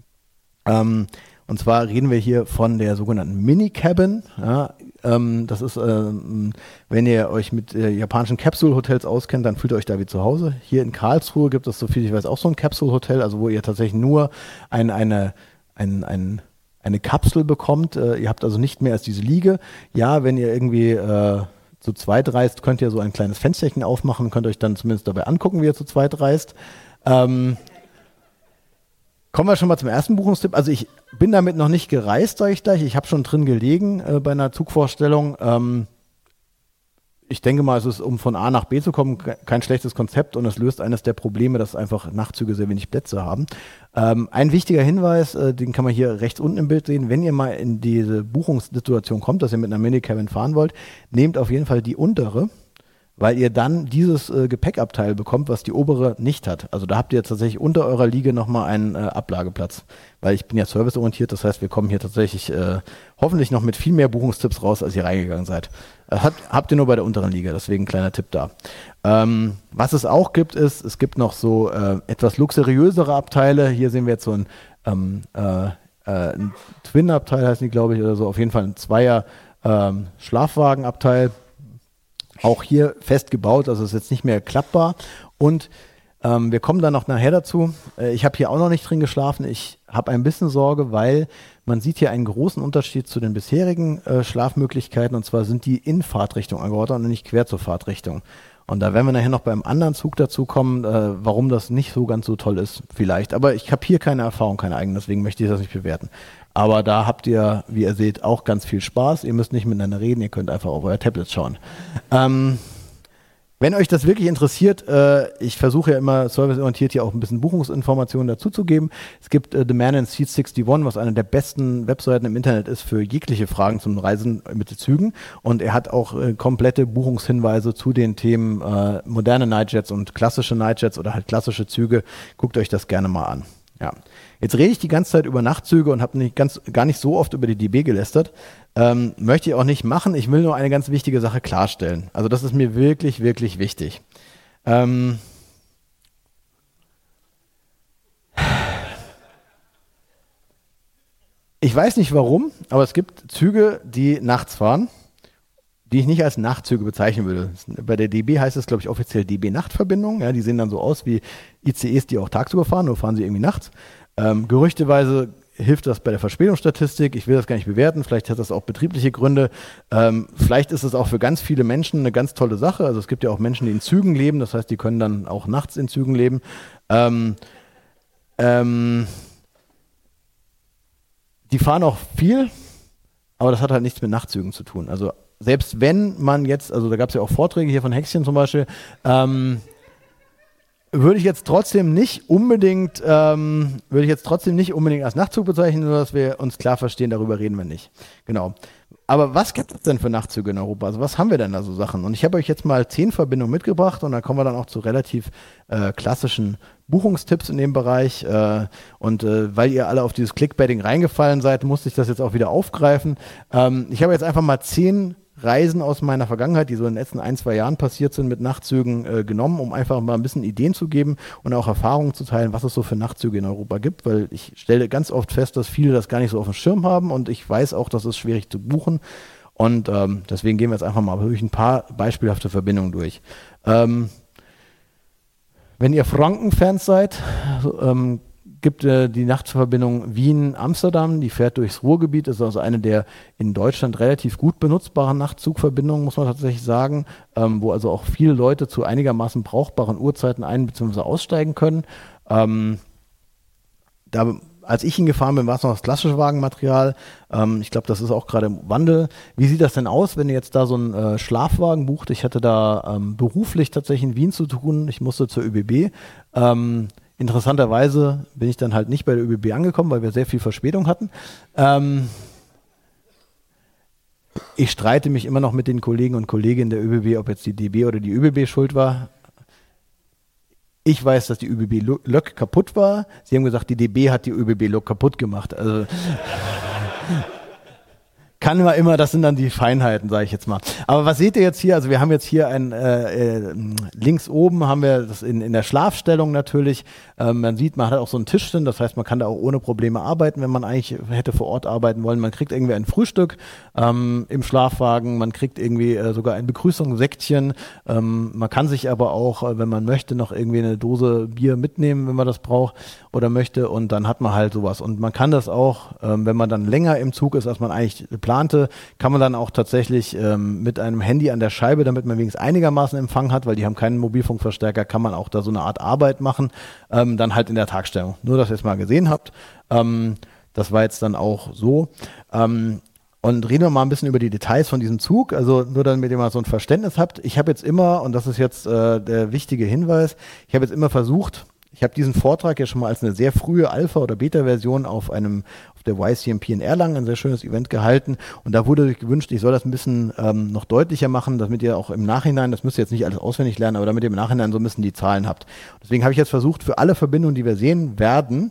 Ähm, Und zwar reden wir hier von der sogenannten Mini-Cabin. Ja, ähm, das ist, ähm, wenn ihr euch mit äh, japanischen Capsule-Hotels auskennt, dann fühlt ihr euch da wie zu Hause. Hier in Karlsruhe gibt es, so viel ich weiß, auch so ein Capsule-Hotel, also wo ihr tatsächlich nur ein, eine, ein, ein, eine Kapsel bekommt. Äh, ihr habt also nicht mehr als diese Liege. Ja, wenn ihr irgendwie äh, zu zweit reist, könnt ihr so ein kleines Fensterchen aufmachen, könnt euch dann zumindest dabei angucken, wie ihr zu zweit reist. Ähm, Kommen wir schon mal zum ersten Buchungstipp. Also ich bin damit noch nicht gereist, sage ich gleich. Ich habe schon drin gelegen äh, bei einer Zugvorstellung. Ähm, ich denke mal, es ist, um von A nach B zu kommen, kein schlechtes Konzept und es löst eines der Probleme, dass einfach Nachtzüge sehr wenig Plätze haben. Ähm, ein wichtiger Hinweis, äh, den kann man hier rechts unten im Bild sehen. Wenn ihr mal in diese Buchungssituation kommt, dass ihr mit einer Minicabin fahren wollt, nehmt auf jeden Fall die untere, weil ihr dann dieses äh, Gepäckabteil bekommt, was die obere nicht hat. Also da habt ihr tatsächlich unter eurer Liege nochmal einen äh, Ablageplatz. Weil ich bin ja serviceorientiert, das heißt, wir kommen hier tatsächlich äh, hoffentlich noch mit viel mehr Buchungstipps raus, als ihr reingegangen seid. Äh, habt, habt ihr nur bei der unteren Liege, deswegen kleiner Tipp da. Ähm, was es auch gibt, ist, es gibt noch so äh, etwas luxuriösere Abteile. Hier sehen wir jetzt so ein, ähm, äh, äh, ein Twin-Abteil, heißen die, glaube ich, oder so. Auf jeden Fall ein Zweier ähm, Schlafwagenabteil. Auch hier fest gebaut, also ist jetzt nicht mehr klappbar. Und ähm, wir kommen dann noch nachher dazu. Äh, ich habe hier auch noch nicht drin geschlafen. Ich habe ein bisschen Sorge, weil man sieht hier einen großen Unterschied zu den bisherigen äh, Schlafmöglichkeiten. Und zwar sind die in Fahrtrichtung angeordnet und nicht quer zur Fahrtrichtung. Und da werden wir nachher noch beim anderen Zug dazu kommen, äh, warum das nicht so ganz so toll ist, vielleicht. Aber ich habe hier keine Erfahrung, keine eigene, deswegen möchte ich das nicht bewerten. Aber da habt ihr, wie ihr seht, auch ganz viel Spaß. Ihr müsst nicht miteinander reden, ihr könnt einfach auf euer Tablet schauen. Ähm, wenn euch das wirklich interessiert, äh, ich versuche ja immer serviceorientiert hier auch ein bisschen Buchungsinformationen dazu zu geben. Es gibt äh, The Man in Seat einundsechzig, was eine der besten Webseiten im Internet ist für jegliche Fragen zum Reisen mit den Zügen. Und er hat auch äh, komplette Buchungshinweise zu den Themen äh, moderne Nightjets und klassische Nightjets oder halt klassische Züge. Guckt euch das gerne mal an. Ja. Jetzt rede ich die ganze Zeit über Nachtzüge und habe nicht ganz, gar nicht so oft über die D B gelästert. Ähm, möchte ich auch nicht machen. Ich will nur eine ganz wichtige Sache klarstellen. Also das ist mir wirklich, wirklich wichtig. Ähm, ich weiß nicht warum, aber es gibt Züge, die nachts fahren, die ich nicht als Nachtzüge bezeichnen würde. Bei der D B heißt es, glaube ich, offiziell D B-Nachtverbindung. Ja, die sehen dann so aus wie I C Es, die auch tagsüber fahren, nur fahren sie irgendwie nachts. Ähm, gerüchteweise hilft das bei der Verspätungsstatistik. Ich will das gar nicht bewerten. Vielleicht hat das auch betriebliche Gründe. Ähm, vielleicht ist es auch für ganz viele Menschen eine ganz tolle Sache. Also es gibt ja auch Menschen, die in Zügen leben. Das heißt, die können dann auch nachts in Zügen leben. Ähm, ähm, die fahren auch viel, aber das hat halt nichts mit Nachtzügen zu tun. Also selbst wenn man jetzt, also da gab es ja auch Vorträge hier von Häkchen zum Beispiel, ähm, würde ich jetzt trotzdem nicht unbedingt, ähm, würde ich jetzt trotzdem nicht unbedingt als Nachtzug bezeichnen, nur dass wir uns klar verstehen, darüber reden wir nicht. Genau. Aber was gibt es denn für Nachtzüge in Europa? Also was haben wir denn da so Sachen? Und ich habe euch jetzt mal zehn Verbindungen mitgebracht und da kommen wir dann auch zu relativ äh, klassischen Buchungstipps in dem Bereich. Äh, und äh, weil ihr alle auf dieses Clickbaiting reingefallen seid, musste ich das jetzt auch wieder aufgreifen. Ähm, ich habe jetzt einfach mal zehn Reisen aus meiner Vergangenheit, die so in den letzten ein, zwei Jahren passiert sind, mit Nachtzügen äh, genommen, um einfach mal ein bisschen Ideen zu geben und auch Erfahrungen zu teilen, was es so für Nachtzüge in Europa gibt, weil ich stelle ganz oft fest, dass viele das gar nicht so auf dem Schirm haben und ich weiß auch, dass es schwierig zu buchen und ähm, deswegen gehen wir jetzt einfach mal durch ein paar beispielhafte Verbindungen durch. Ähm, wenn ihr Franken-Fans seid, ähm, gibt äh, die Nachtverbindung Wien-Amsterdam, die fährt durchs Ruhrgebiet, ist also eine der in Deutschland relativ gut benutzbaren Nachtzugverbindungen, muss man tatsächlich sagen, ähm, wo also auch viele Leute zu einigermaßen brauchbaren Uhrzeiten ein- bzw. aussteigen können. Ähm, da, als ich ihn gefahren bin, war es noch das klassische Wagenmaterial. Ähm, ich glaube, das ist auch gerade im Wandel. Wie sieht das denn aus, wenn ihr jetzt da so einen äh, Schlafwagen bucht? Ich hatte da ähm, beruflich tatsächlich in Wien zu tun. Ich musste zur ÖBB. Ähm, Interessanterweise bin ich dann halt nicht bei der ÖBB angekommen, weil wir sehr viel Verspätung hatten. Ähm, ich streite mich immer noch mit den Kollegen und Kolleginnen der ÖBB, ob jetzt die D B oder die ÖBB schuld war. Ich weiß, dass die ÖBB-Lok kaputt war. Sie haben gesagt, die D B hat die ÖBB-Lok kaputt gemacht. Also kann man immer, das sind dann die Feinheiten, sage ich jetzt mal. Aber was seht ihr jetzt hier? Also wir haben jetzt hier ein, äh, äh, links oben haben wir das in, in der Schlafstellung natürlich. Ähm, man sieht, man hat auch so einen Tisch drin, das heißt, man kann da auch ohne Probleme arbeiten, wenn man eigentlich hätte vor Ort arbeiten wollen. Man kriegt irgendwie ein Frühstück ähm, im Schlafwagen, man kriegt irgendwie äh, sogar ein Begrüßungssäckchen. Ähm, man kann sich aber auch, äh, wenn man möchte, noch irgendwie eine Dose Bier mitnehmen, wenn man das braucht oder möchte. Und dann hat man halt sowas. Und man kann das auch, ähm, wenn man dann länger im Zug ist, als man eigentlich plante, kann man dann auch tatsächlich ähm, mit einem Handy an der Scheibe, damit man wenigstens einigermaßen Empfang hat, weil die haben keinen Mobilfunkverstärker, kann man auch da so eine Art Arbeit machen, ähm, dann halt in der Tagstellung. Nur, dass ihr es mal gesehen habt. Ähm, das war jetzt dann auch so. Ähm, und reden wir mal ein bisschen über die Details von diesem Zug, also nur damit ihr mal so ein Verständnis habt. Ich habe jetzt immer, und das ist jetzt äh, der wichtige Hinweis, ich habe jetzt immer versucht, ich habe diesen Vortrag ja schon mal als eine sehr frühe Alpha- oder Beta-Version auf einem auf der Y C M P in Erlangen, ein sehr schönes Event gehalten. Und da wurde sich gewünscht, ich soll das ein bisschen ähm, noch deutlicher machen, damit ihr auch im Nachhinein, das müsst ihr jetzt nicht alles auswendig lernen, aber damit ihr im Nachhinein so ein bisschen die Zahlen habt. Deswegen habe ich jetzt versucht, für alle Verbindungen, die wir sehen werden,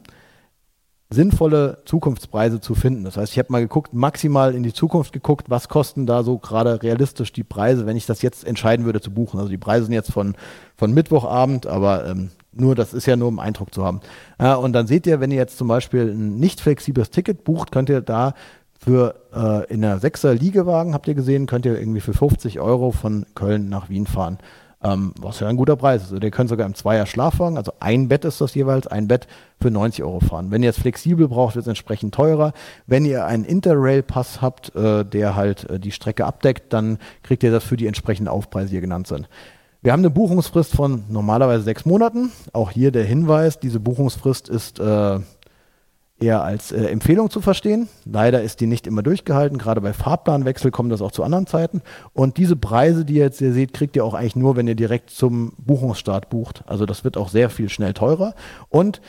sinnvolle Zukunftspreise zu finden. Das heißt, ich habe mal geguckt, maximal in die Zukunft geguckt, was kosten da so gerade realistisch die Preise, wenn ich das jetzt entscheiden würde zu buchen. Also die Preise sind jetzt von, von Mittwochabend, aber ähm, nur, das ist ja nur, um Eindruck zu haben. Ja, und dann seht ihr, wenn ihr jetzt zum Beispiel ein nicht flexibles Ticket bucht, könnt ihr da für äh, in einer Sechser Liegewagen, habt ihr gesehen, könnt ihr irgendwie für fünfzig Euro von Köln nach Wien fahren. Ähm, was ja ein guter Preis ist. Also ihr könnt sogar im Zweier Schlafwagen, also ein Bett ist das jeweils, ein Bett für neunzig Euro fahren. Wenn ihr es flexibel braucht, wird es entsprechend teurer. Wenn ihr einen Interrail-Pass habt, äh, der halt äh, die Strecke abdeckt, dann kriegt ihr das für die entsprechenden Aufpreise, die hier genannt sind. Wir haben eine Buchungsfrist von normalerweise sechs Monaten. Auch hier der Hinweis, diese Buchungsfrist ist äh, eher als äh, Empfehlung zu verstehen. Leider ist die nicht immer durchgehalten. Gerade bei Fahrplanwechsel kommt das auch zu anderen Zeiten. Und diese Preise, die ihr jetzt hier seht, kriegt ihr auch eigentlich nur, wenn ihr direkt zum Buchungsstart bucht. Also das wird auch sehr viel schnell teurer. Und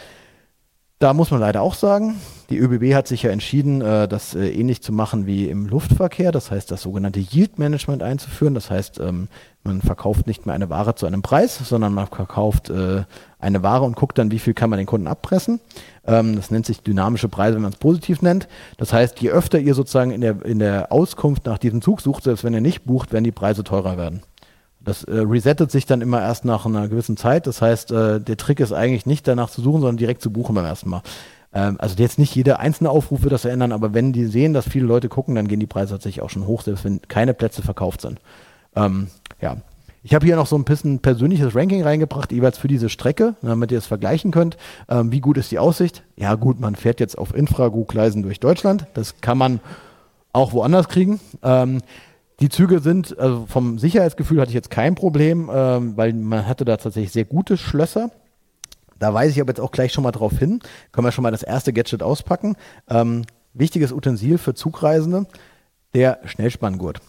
da muss man leider auch sagen, die ÖBB hat sich ja entschieden, äh, das äh, ähnlich zu machen wie im Luftverkehr. Das heißt, das sogenannte Yield-Management einzuführen. Das heißt, ähm, man verkauft nicht mehr eine Ware zu einem Preis, sondern man verkauft äh, eine Ware und guckt dann, wie viel kann man den Kunden abpressen. Ähm, das nennt sich dynamische Preise, wenn man es positiv nennt. Das heißt, je öfter ihr sozusagen in der, in der Auskunft nach diesem Zug sucht, selbst wenn ihr nicht bucht, werden die Preise teurer werden. Das äh, resettet sich dann immer erst nach einer gewissen Zeit. Das heißt, äh, der Trick ist eigentlich nicht danach zu suchen, sondern direkt zu buchen beim ersten Mal. Ähm, also jetzt nicht jeder einzelne Aufruf wird das verändern, aber wenn die sehen, dass viele Leute gucken, dann gehen die Preise tatsächlich auch schon hoch, selbst wenn keine Plätze verkauft sind. Ähm, ja. Ich habe hier noch so ein bisschen persönliches Ranking reingebracht, jeweils für diese Strecke, damit ihr es vergleichen könnt. Ähm, wie gut ist die Aussicht? Ja gut, man fährt jetzt auf Infragugleisen durch Deutschland. Das kann man auch woanders kriegen. Ähm, die Züge sind, also vom Sicherheitsgefühl hatte ich jetzt kein Problem, ähm, weil man hatte da tatsächlich sehr gute Schlösser. Da weise ich aber jetzt auch gleich schon mal drauf hin. Können wir schon mal das erste Gadget auspacken. Ähm, wichtiges Utensil für Zugreisende, der Schnellspanngurt.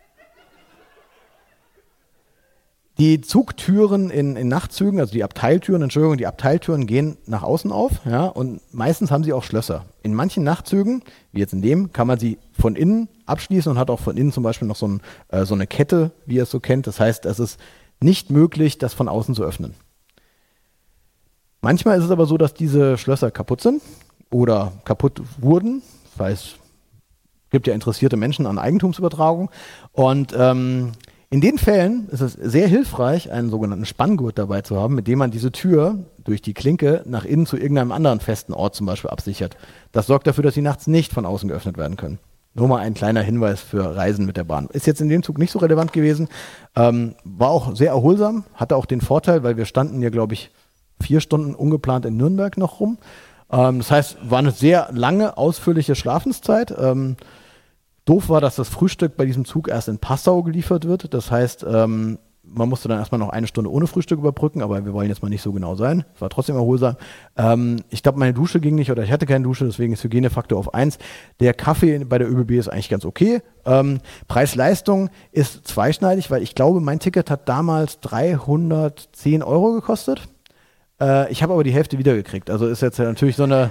Die Zugtüren in, in Nachtzügen, also die Abteiltüren, Entschuldigung, die Abteiltüren gehen nach außen auf, ja, und meistens haben sie auch Schlösser. In manchen Nachtzügen, wie jetzt in dem, kann man sie von innen abschließen und hat auch von innen zum Beispiel noch so, ein, äh, so eine Kette, wie ihr es so kennt. Das heißt, es ist nicht möglich, das von außen zu öffnen. Manchmal ist es aber so, dass diese Schlösser kaputt sind oder kaputt wurden, weil es gibt ja interessierte Menschen an Eigentumsübertragung und ähm, in den Fällen ist es sehr hilfreich, einen sogenannten Spanngurt dabei zu haben, mit dem man diese Tür durch die Klinke nach innen zu irgendeinem anderen festen Ort zum Beispiel absichert. Das sorgt dafür, dass sie nachts nicht von außen geöffnet werden können. Nur mal ein kleiner Hinweis für Reisen mit der Bahn. Ist jetzt in dem Zug nicht so relevant gewesen, ähm, war auch sehr erholsam, hatte auch den Vorteil, weil wir standen hier, glaube ich, vier Stunden ungeplant in Nürnberg noch rum. Ähm, das heißt, war eine sehr lange, ausführliche Schlafenszeit. Ähm, Doof war, dass das Frühstück bei diesem Zug erst in Passau geliefert wird. Das heißt, ähm, man musste dann erstmal noch eine Stunde ohne Frühstück überbrücken, aber wir wollen jetzt mal nicht so genau sein. Es war trotzdem erholsam. Ähm, ich glaube, meine Dusche ging nicht oder ich hatte keine Dusche, deswegen ist Hygienefaktor auf eins. Der Kaffee bei der ÖBB ist eigentlich ganz okay. Ähm, Preis-Leistung ist zweischneidig, weil ich glaube, mein Ticket hat damals dreihundertzehn Euro gekostet. Äh, ich habe aber die Hälfte wiedergekriegt. Also ist jetzt natürlich so eine...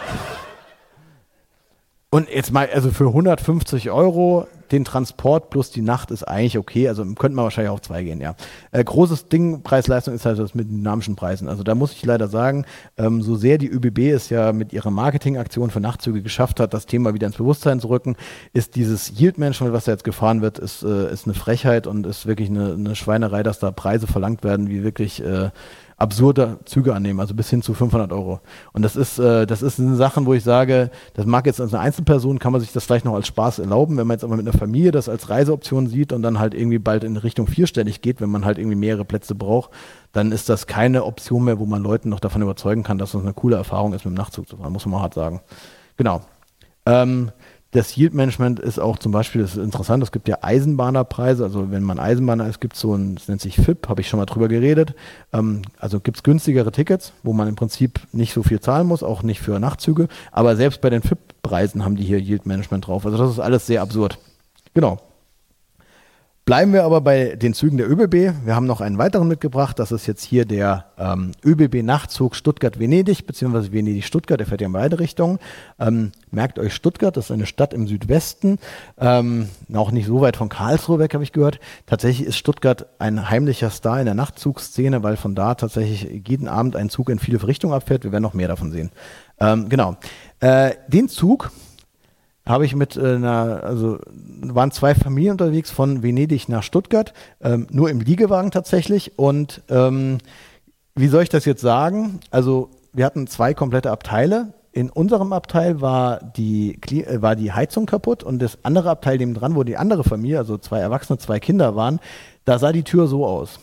Und jetzt mal, also für hundertfünfzig Euro den Transport plus die Nacht ist eigentlich okay. Also könnte man wahrscheinlich auf zwei gehen, ja. Äh, großes Ding, Preis-Leistung ist halt das mit dynamischen Preisen. Also da muss ich leider sagen, ähm, so sehr die ÖBB es ja mit ihrer Marketingaktion für Nachtzüge geschafft hat, das Thema wieder ins Bewusstsein zu rücken, ist dieses Yield-Management, was da jetzt gefahren wird, ist, äh, ist eine Frechheit und ist wirklich eine, eine Schweinerei, dass da Preise verlangt werden, wie wirklich äh, absurde Züge annehmen, also bis hin zu fünfhundert Euro. Und das ist, äh, das ist eine Sache, wo ich sage, das mag jetzt als eine Einzelperson, kann man sich das vielleicht noch als Spaß erlauben, wenn man jetzt aber mit einer Familie das als Reiseoption sieht und dann halt irgendwie bald in Richtung vierstellig geht, wenn man halt irgendwie mehrere Plätze braucht, dann ist das keine Option mehr, wo man Leuten noch davon überzeugen kann, dass das eine coole Erfahrung ist, mit dem Nachtzug zu fahren, muss man mal hart sagen. Genau. Ähm, Das Yield-Management ist auch zum Beispiel, das ist interessant, es gibt ja Eisenbahnerpreise, also wenn man Eisenbahner ist, gibt es so ein, das nennt sich F I P, habe ich schon mal drüber geredet, ähm, also gibt es günstigere Tickets, wo man im Prinzip nicht so viel zahlen muss, auch nicht für Nachtzüge, aber selbst bei den F I P-Preisen haben die hier Yield-Management drauf, also das ist alles sehr absurd. Genau. Bleiben wir aber bei den Zügen der ÖBB. Wir haben noch einen weiteren mitgebracht. Das ist jetzt hier der ähm, ÖBB-Nachtzug Stuttgart-Venedig, beziehungsweise Venedig-Stuttgart. Der fährt ja in beide Richtungen. Ähm, merkt euch Stuttgart, das ist eine Stadt im Südwesten. Ähm, auch nicht so weit von Karlsruhe weg, habe ich gehört. Tatsächlich ist Stuttgart ein heimlicher Star in der Nachtzugszene, weil von da tatsächlich jeden Abend ein Zug in viele Richtungen abfährt. Wir werden noch mehr davon sehen. Ähm, genau. Äh, den Zug habe ich mit äh, einer, also waren zwei Familien unterwegs von Venedig nach Stuttgart, ähm, nur im Liegewagen tatsächlich. Und ähm, wie soll ich das jetzt sagen? Also wir hatten zwei komplette Abteile. In unserem Abteil war die, äh, war die Heizung kaputt und das andere Abteil neben dran, wo die andere Familie, also zwei Erwachsene, zwei Kinder waren, da sah die Tür so aus.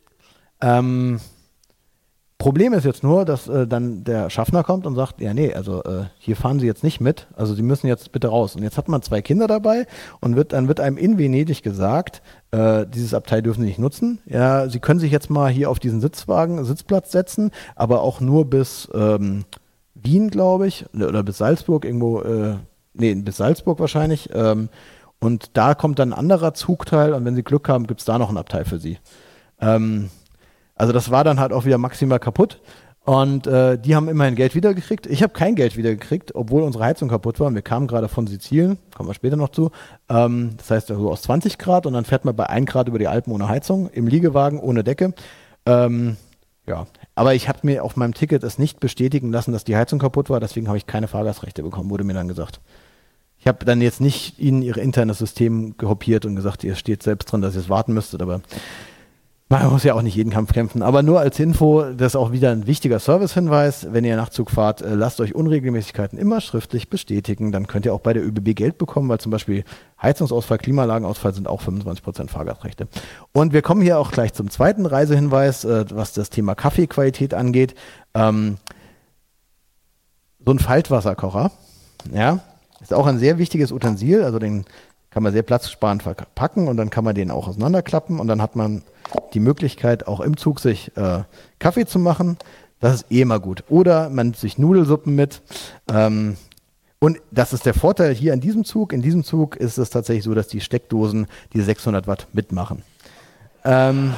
Ähm, Problem ist jetzt nur, dass äh, dann der Schaffner kommt und sagt, ja nee, also äh, hier fahren Sie jetzt nicht mit, also Sie müssen jetzt bitte raus. Und jetzt hat man zwei Kinder dabei und wird, dann wird einem in Venedig gesagt, äh, dieses Abteil dürfen Sie nicht nutzen. Ja, Sie können sich jetzt mal hier auf diesen Sitzwagen, Sitzplatz setzen, aber auch nur bis ähm, Wien, glaube ich, oder bis Salzburg irgendwo, äh, nee, bis Salzburg wahrscheinlich. Ähm, und da kommt dann ein anderer Zugteil und wenn Sie Glück haben, gibt es da noch ein Abteil für Sie. Ähm, Also das war dann halt auch wieder maximal kaputt und äh, die haben immerhin Geld wiedergekriegt. Ich habe kein Geld wiedergekriegt, obwohl unsere Heizung kaputt war. Wir kamen gerade von Sizilien, kommen wir später noch zu. Ähm, das heißt also aus zwanzig Grad und dann fährt man bei ein Grad über die Alpen ohne Heizung, im Liegewagen ohne Decke. Ähm, ja, aber ich habe mir auf meinem Ticket es nicht bestätigen lassen, dass die Heizung kaputt war. Deswegen habe ich keine Fahrgastrechte bekommen, wurde mir dann gesagt. Ich habe dann jetzt nicht ihnen ihr internes System gekopiert und gesagt, ihr steht selbst drin, dass ihr es warten müsstet, aber Man muss ja auch nicht jeden Kampf kämpfen, aber nur als Info, das ist auch wieder ein wichtiger Servicehinweis, wenn ihr Nachtzug fahrt, äh, lasst euch Unregelmäßigkeiten immer schriftlich bestätigen, dann könnt ihr auch bei der ÖBB Geld bekommen, weil zum Beispiel Heizungsausfall, Klimaanlagenausfall sind auch fünfundzwanzig Prozent Fahrgastrechte. Und wir kommen hier auch gleich zum zweiten Reisehinweis, äh, was das Thema Kaffeequalität angeht. Ähm, so ein Faltwasserkocher, ja, ist auch ein sehr wichtiges Utensil, also den kann man sehr platzsparend verpacken und dann kann man den auch auseinanderklappen und dann hat man die Möglichkeit, auch im Zug sich äh, Kaffee zu machen. Das ist eh immer gut. Oder man nimmt sich Nudelsuppen mit. Ähm, und das ist der Vorteil hier an diesem Zug. In diesem Zug ist es tatsächlich so, dass die Steckdosen die sechshundert Watt mitmachen. Ähm,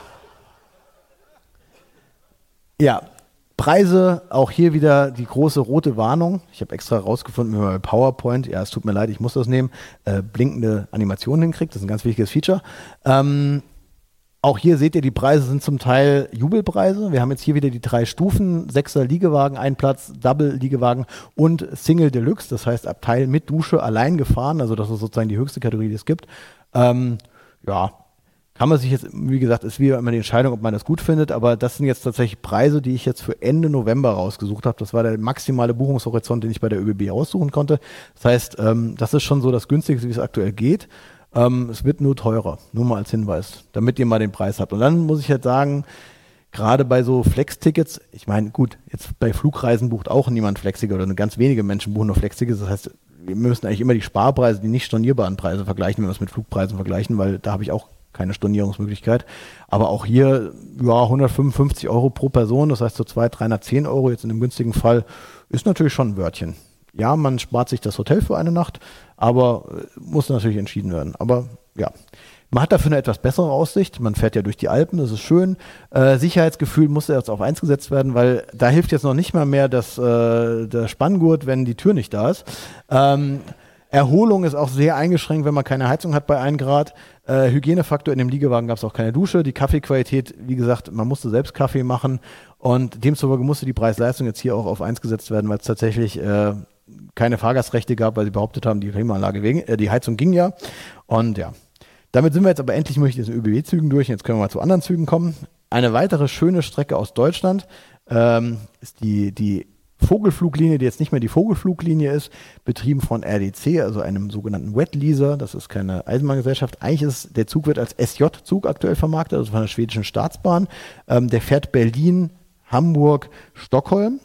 ja, Preise, auch hier wieder die große rote Warnung. Ich habe extra rausgefunden, wie man bei PowerPoint, ja, es tut mir leid, ich muss das nehmen, äh, blinkende Animationen hinkriegt. Das ist ein ganz wichtiges Feature. Ähm, auch hier seht ihr, die Preise sind zum Teil Jubelpreise. Wir haben jetzt hier wieder die drei Stufen, Sechser Liegewagen, ein Platz, Double Liegewagen und Single Deluxe. Das heißt, Abteil mit Dusche allein gefahren. Also das ist sozusagen die höchste Kategorie, die es gibt. Ähm, ja, kann man sich jetzt, wie gesagt, ist wieder immer die Entscheidung, ob man das gut findet, aber das sind jetzt tatsächlich Preise, die ich jetzt für Ende November rausgesucht habe. Das war der maximale Buchungshorizont, den ich bei der ÖBB aussuchen konnte. Das heißt, ähm, das ist schon so das Günstigste, wie es aktuell geht. Ähm, es wird nur teurer, nur mal als Hinweis, damit ihr mal den Preis habt. Und dann muss ich halt sagen, gerade bei so Flex-Tickets, ich meine, gut, jetzt bei Flugreisen bucht auch niemand Flex-Ticket oder ganz wenige Menschen buchen nur Flex-Tickets. Das heißt, wir müssen eigentlich immer die Sparpreise, die nicht stornierbaren Preise vergleichen, wenn wir es mit Flugpreisen vergleichen, weil da habe ich auch keine Stornierungsmöglichkeit. Aber auch hier, ja, hundertfünfundfünfzig Euro pro Person, das heißt so zweihundert, dreihundertzehn Euro jetzt in dem günstigen Fall, ist natürlich schon ein Wörtchen. Ja, man spart sich das Hotel für eine Nacht, aber muss natürlich entschieden werden. Aber ja, man hat dafür eine etwas bessere Aussicht. Man fährt ja durch die Alpen, das ist schön. Äh, Sicherheitsgefühl muss jetzt auf eins gesetzt werden, weil da hilft jetzt noch nicht mal mehr das, äh, der Spanngurt, wenn die Tür nicht da ist. Ähm, Erholung ist auch sehr eingeschränkt, wenn man keine Heizung hat bei einem Grad. Äh, Hygienefaktor in dem Liegewagen gab es auch keine Dusche. Die Kaffeequalität, wie gesagt, man musste selbst Kaffee machen und demzufolge musste die Preis-Leistung jetzt hier auch auf eins gesetzt werden, weil es tatsächlich äh, keine Fahrgastrechte gab, weil sie behauptet haben, die Klimaanlage wegen, äh, die Heizung ging ja. Und ja, damit sind wir jetzt aber endlich mit diesen ÖBB-Zügen durch. Jetzt können wir mal zu anderen Zügen kommen. Eine weitere schöne Strecke aus Deutschland ähm, ist die, die Vogelfluglinie, die jetzt nicht mehr die Vogelfluglinie ist, betrieben von R D C, also einem sogenannten Wet Leaser. Das ist keine Eisenbahngesellschaft. Eigentlich ist der Zug wird als S J-Zug aktuell vermarktet, also von der schwedischen Staatsbahn. Ähm, der fährt Berlin, Hamburg, Stockholm.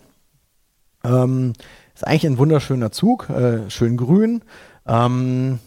Ähm, ist eigentlich ein wunderschöner Zug, äh, schön grün. Ähm,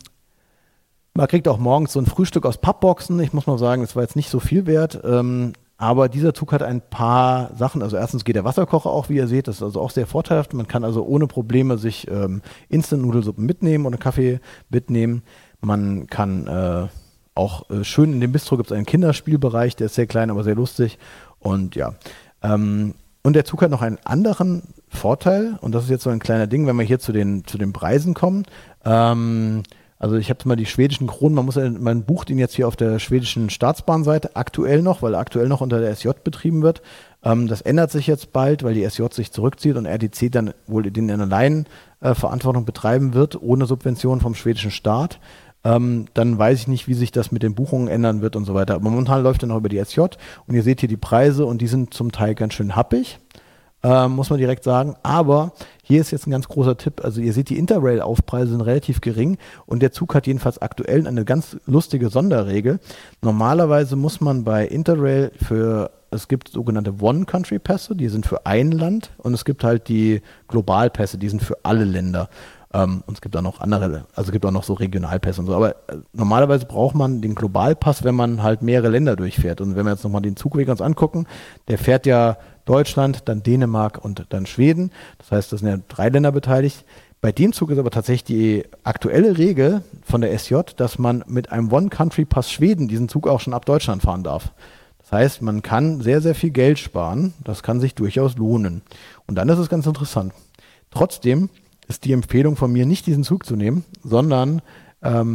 man kriegt auch morgens so ein Frühstück aus Pappboxen. Ich muss mal sagen, das war jetzt nicht so viel wert. Ähm, Aber dieser Zug hat ein paar Sachen. Also erstens geht der Wasserkocher auch, wie ihr seht. Das ist also auch sehr vorteilhaft. Man kann also ohne Probleme sich ähm, Instant-Nudelsuppen mitnehmen oder Kaffee mitnehmen. Man kann äh, auch äh, schön in dem Bistro gibt es einen Kinderspielbereich, der ist sehr klein, aber sehr lustig. Und ja, ähm, und der Zug hat noch einen anderen Vorteil. Und das ist jetzt so ein kleiner Ding, wenn wir hier zu den, zu den Preisen kommen. Ähm, Also ich habe mal die schwedischen Kronen, man muss, man bucht ihn jetzt hier auf der schwedischen Staatsbahnseite aktuell noch, weil aktuell noch unter der S J betrieben wird. Ähm, das ändert sich jetzt bald, weil die S J sich zurückzieht und R D C dann wohl den in Alleinverantwortung betreiben wird, ohne Subvention vom schwedischen Staat. Ähm, dann weiß ich nicht, wie sich das mit den Buchungen ändern wird und so weiter. Aber momentan läuft er noch über die S J und ihr seht hier die Preise und die sind zum Teil ganz schön happig. Ähm, muss man direkt sagen. Aber hier ist jetzt ein ganz großer Tipp. Also ihr seht, die Interrail-Aufpreise sind relativ gering und der Zug hat jedenfalls aktuell eine ganz lustige Sonderregel. Normalerweise muss man bei Interrail für, es gibt sogenannte One-Country-Pässe, die sind für ein Land und es gibt halt die Globalpässe, die sind für alle Länder. Ähm, und es gibt auch noch andere, also es gibt auch noch so Regionalpässe und so. Aber äh, normalerweise braucht man den Globalpass, wenn man halt mehrere Länder durchfährt. Und wenn wir jetzt nochmal den Zugweg uns angucken, der fährt ja Deutschland, dann Dänemark und dann Schweden. Das heißt, das sind ja drei Länder beteiligt. Bei dem Zug ist aber tatsächlich die aktuelle Regel von der S J, dass man mit einem One-Country-Pass Schweden diesen Zug auch schon ab Deutschland fahren darf. Das heißt, man kann sehr, sehr viel Geld sparen. Das kann sich durchaus lohnen. Und dann ist es ganz interessant. Trotzdem ist die Empfehlung von mir, nicht diesen Zug zu nehmen, sondern ähm,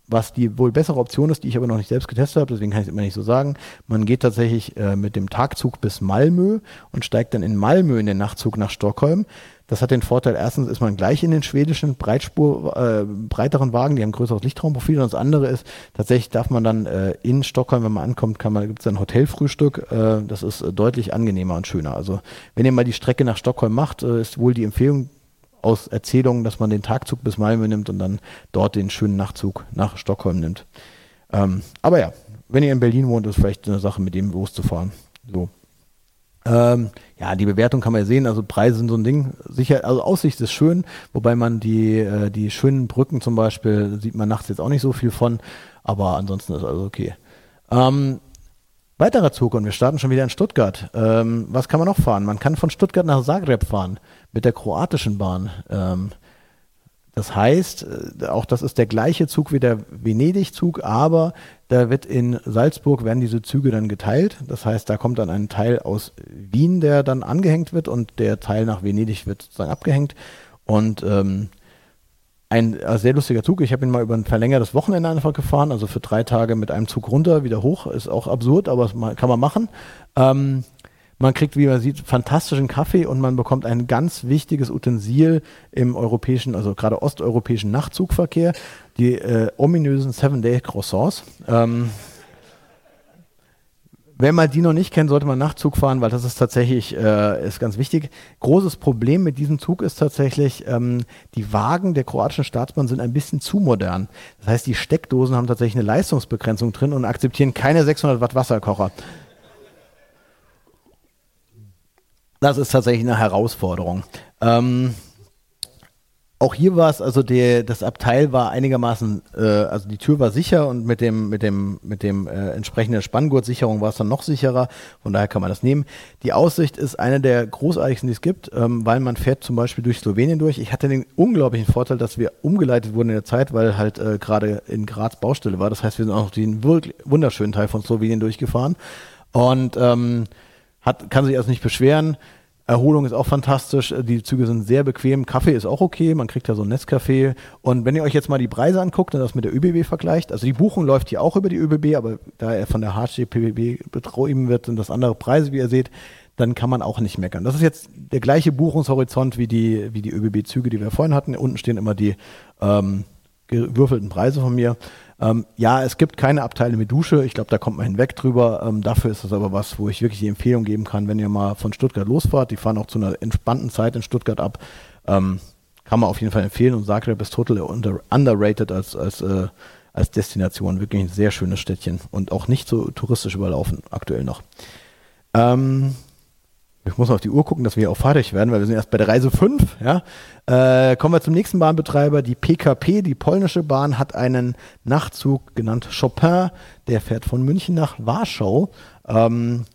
was die wohl bessere Option ist, die ich aber noch nicht selbst getestet habe, deswegen kann ich es immer nicht so sagen. Man geht tatsächlich äh, mit dem Tagzug bis Malmö und steigt dann in Malmö in den Nachtzug nach Stockholm. Das hat den Vorteil, erstens ist man gleich in den schwedischen Breitspur, äh, breiteren Wagen, die haben ein größeres Lichtraumprofil. Und das andere ist, tatsächlich darf man dann äh, in Stockholm, wenn man ankommt, kann man, gibt es dann ein Hotelfrühstück. Äh, das ist äh, deutlich angenehmer und schöner. Also wenn ihr mal die Strecke nach Stockholm macht, äh, ist wohl die Empfehlung aus Erzählungen, dass man den Tagzug bis Malmö nimmt und dann dort den schönen Nachtzug nach Stockholm nimmt. Ähm, aber ja, wenn ihr in Berlin wohnt, ist vielleicht eine Sache, mit dem loszufahren. So. Ähm, ja, die Bewertung kann man ja sehen, also Preise sind so ein Ding. Sicher, also Aussicht ist schön, wobei man die, äh, die schönen Brücken zum Beispiel, sieht man nachts jetzt auch nicht so viel von, aber ansonsten ist alles okay. Ähm, weiterer Zug und wir starten schon wieder in Stuttgart. Ähm, was kann man noch fahren? Man kann von Stuttgart nach Zagreb fahren mit der kroatischen Bahn. Ähm, Das heißt, auch das ist der gleiche Zug wie der Venedig-Zug, aber da wird in Salzburg, werden diese Züge dann geteilt. Das heißt, da kommt dann ein Teil aus Wien, der dann angehängt wird und der Teil nach Venedig wird sozusagen abgehängt. Und ähm, ein äh, sehr lustiger Zug. Ich habe ihn mal über ein verlängertes Wochenende einfach gefahren, also für drei Tage mit einem Zug runter, wieder hoch. Ist auch absurd, aber das kann man machen. Ähm, Man kriegt, wie man sieht, fantastischen Kaffee und man bekommt ein ganz wichtiges Utensil im europäischen, also gerade osteuropäischen Nachtzugverkehr, die äh, ominösen Seven-Day-Croissants. Ähm, wenn man die noch nicht kennt, sollte man Nachtzug fahren, weil das ist tatsächlich äh, ist ganz wichtig. Großes Problem mit diesem Zug ist tatsächlich, ähm, die Wagen der kroatischen Staatsbahn sind ein bisschen zu modern. Das heißt, die Steckdosen haben tatsächlich eine Leistungsbegrenzung drin und akzeptieren keine sechshundert Watt Wasserkocher. Das ist tatsächlich eine Herausforderung. Ähm, auch hier war es, also der, das Abteil war einigermaßen, äh, also die Tür war sicher und mit dem, mit dem, mit dem äh, entsprechenden Spanngurtsicherung war es dann noch sicherer. Von daher kann man das nehmen. Die Aussicht ist eine der großartigsten, die es gibt, ähm, weil man fährt zum Beispiel durch Slowenien durch. Ich hatte den unglaublichen Vorteil, dass wir umgeleitet wurden in der Zeit, weil halt äh, gerade in Graz Baustelle war. Das heißt, wir sind auch den wirklich wunderschönen Teil von Slowenien durchgefahren und ähm, Hat, kann sich also nicht beschweren. Erholung ist auch fantastisch. Die Züge sind sehr bequem. Kaffee ist auch okay. Man kriegt ja so ein Nescafé. Und wenn ihr euch jetzt mal die Preise anguckt und das mit der ÖBB vergleicht, also die Buchung läuft hier auch über die ÖBB, aber da er von der H C P B B betrieben wird, sind das andere Preise, wie ihr seht, dann kann man auch nicht meckern. Das ist jetzt der gleiche Buchungshorizont wie die, wie die ÖBB-Züge, die wir vorhin hatten. Unten stehen immer die ähm, gewürfelten Preise von mir. Ähm, ja, es gibt keine Abteile mit Dusche. Ich glaube, da kommt man hinweg drüber. Ähm, dafür ist das aber was, wo ich wirklich die Empfehlung geben kann, wenn ihr mal von Stuttgart losfahrt. Die fahren auch zu einer entspannten Zeit in Stuttgart ab. Ähm, kann man auf jeden Fall empfehlen. Und Zagreb ist total under, underrated als, als, äh, als Destination. Wirklich ein sehr schönes Städtchen und auch nicht so touristisch überlaufen aktuell noch. Ähm, Ich muss auf die Uhr gucken, dass wir hier auch fertig werden, weil wir sind erst bei der Reise fünf. Ja. Äh, kommen wir zum nächsten Bahnbetreiber. Die P K P, die polnische Bahn, hat einen Nachtzug genannt Chopin. Der fährt von München nach Warschau. Ähm,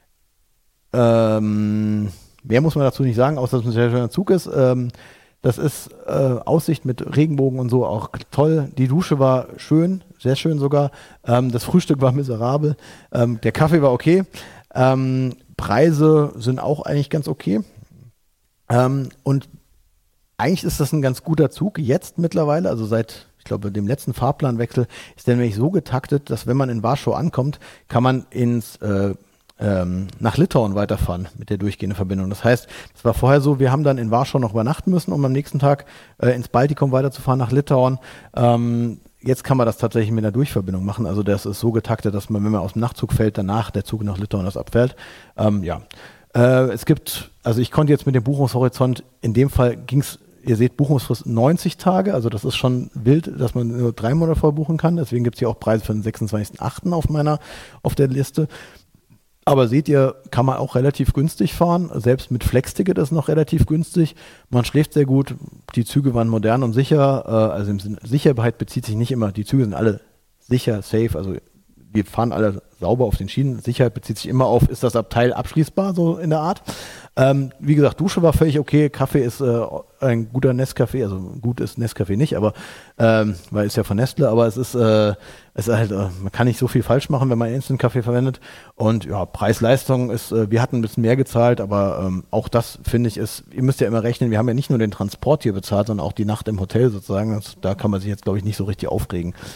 ähm, mehr muss man dazu nicht sagen, außer dass es ein sehr schöner Zug ist. Ähm, das ist äh, Aussicht mit Regenbogen und so auch toll. Die Dusche war schön, sehr schön sogar. Ähm, das Frühstück war miserabel. Ähm, der Kaffee war okay. Ähm, Preise sind auch eigentlich ganz okay. Ähm, und eigentlich ist das ein ganz guter Zug jetzt mittlerweile, also seit, ich glaube, dem letzten Fahrplanwechsel ist der nämlich so getaktet, dass wenn man in Warschau ankommt, kann man ins äh, ähm, nach Litauen weiterfahren mit der durchgehenden Verbindung. Das heißt, es war vorher so, wir haben dann in Warschau noch übernachten müssen, um am nächsten Tag äh, ins Baltikum weiterzufahren nach Litauen. Ähm, Jetzt kann man das tatsächlich mit einer Durchverbindung machen. Also das ist so getaktet, dass man, wenn man aus dem Nachtzug fällt, danach der Zug nach Litauen das abfällt. Ähm, ja, äh, es gibt, also ich konnte jetzt mit dem Buchungshorizont, in dem Fall ging es, ihr seht, Buchungsfrist neunzig Tage. Also das ist schon wild, dass man nur drei Monate vorbuchen kann. Deswegen gibt es hier auch Preise für den sechsundzwanzigsten achten auf meiner, auf der Liste. Aber seht ihr, kann man auch relativ günstig fahren. Selbst mit Flex-Ticket ist noch relativ günstig. Man schläft sehr gut. Die Züge waren modern und sicher. Äh, also im Sinne, Sicherheit bezieht sich nicht immer. Die Züge sind alle sicher, safe. Also wir fahren alle sauber auf den Schienen. Sicherheit bezieht sich immer auf, ist das Abteil abschließbar, so in der Art. Ähm, wie gesagt, Dusche war völlig okay. Kaffee ist äh, ein guter Nescafé. Also gut ist Nescafé nicht, aber ähm, weil es ja von Nestle, aber es ist, äh, es ist halt, äh, man kann nicht so viel falsch machen, wenn man Instant-Kaffee verwendet. Und ja, Preis-Leistung ist, äh, wir hatten ein bisschen mehr gezahlt, aber ähm, auch das finde ich ist, ihr müsst ja immer rechnen, wir haben ja nicht nur den Transport hier bezahlt, sondern auch die Nacht im Hotel sozusagen. Das, da kann man sich jetzt, glaube ich, nicht so richtig aufregen.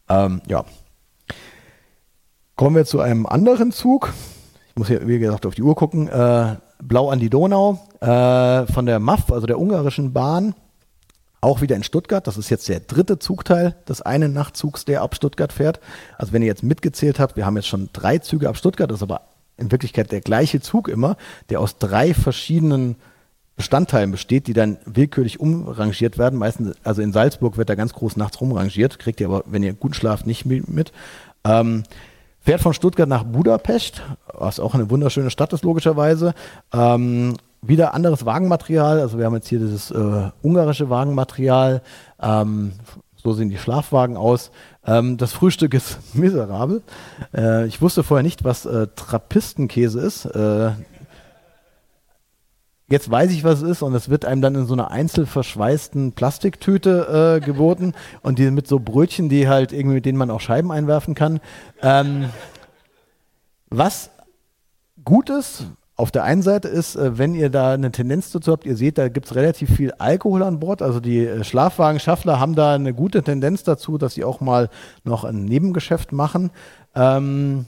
Ähm, ja. Kommen wir zu einem anderen Zug. Ich muss hier, wie gesagt, auf die Uhr gucken. Äh, Blau an die Donau äh, von der M A F, also der ungarischen Bahn. Auch wieder in Stuttgart. Das ist jetzt der dritte Zugteil des einen Nachtzugs, der ab Stuttgart fährt. Also wenn ihr jetzt mitgezählt habt, wir haben jetzt schon drei Züge ab Stuttgart. Das ist aber in Wirklichkeit der gleiche Zug immer, der aus drei verschiedenen Bestandteilen besteht, die dann willkürlich umrangiert werden. Meistens, also in Salzburg wird da ganz groß nachts rumrangiert. Kriegt ihr aber, wenn ihr gut schlaft, nicht mit. Ähm, fährt von Stuttgart nach Budapest, was auch eine wunderschöne Stadt ist, logischerweise. Ähm, Wieder anderes Wagenmaterial, also wir haben jetzt hier dieses äh, ungarische Wagenmaterial, ähm, so sehen die Schlafwagen aus. Ähm, das Frühstück ist miserabel. Äh, ich wusste vorher nicht, was äh, Trappistenkäse ist. Äh, jetzt weiß ich, was es ist, und es wird einem dann in so einer einzeln verschweißten Plastiktüte äh, geboten und die mit so Brötchen, die halt irgendwie, mit denen man auch Scheiben einwerfen kann. Ähm, was gut ist, auf der einen Seite ist, wenn ihr da eine Tendenz dazu habt, ihr seht, da gibt es relativ viel Alkohol an Bord. Also die Schlafwagenschaffler haben da eine gute Tendenz dazu, dass sie auch mal noch ein Nebengeschäft machen. Ähm,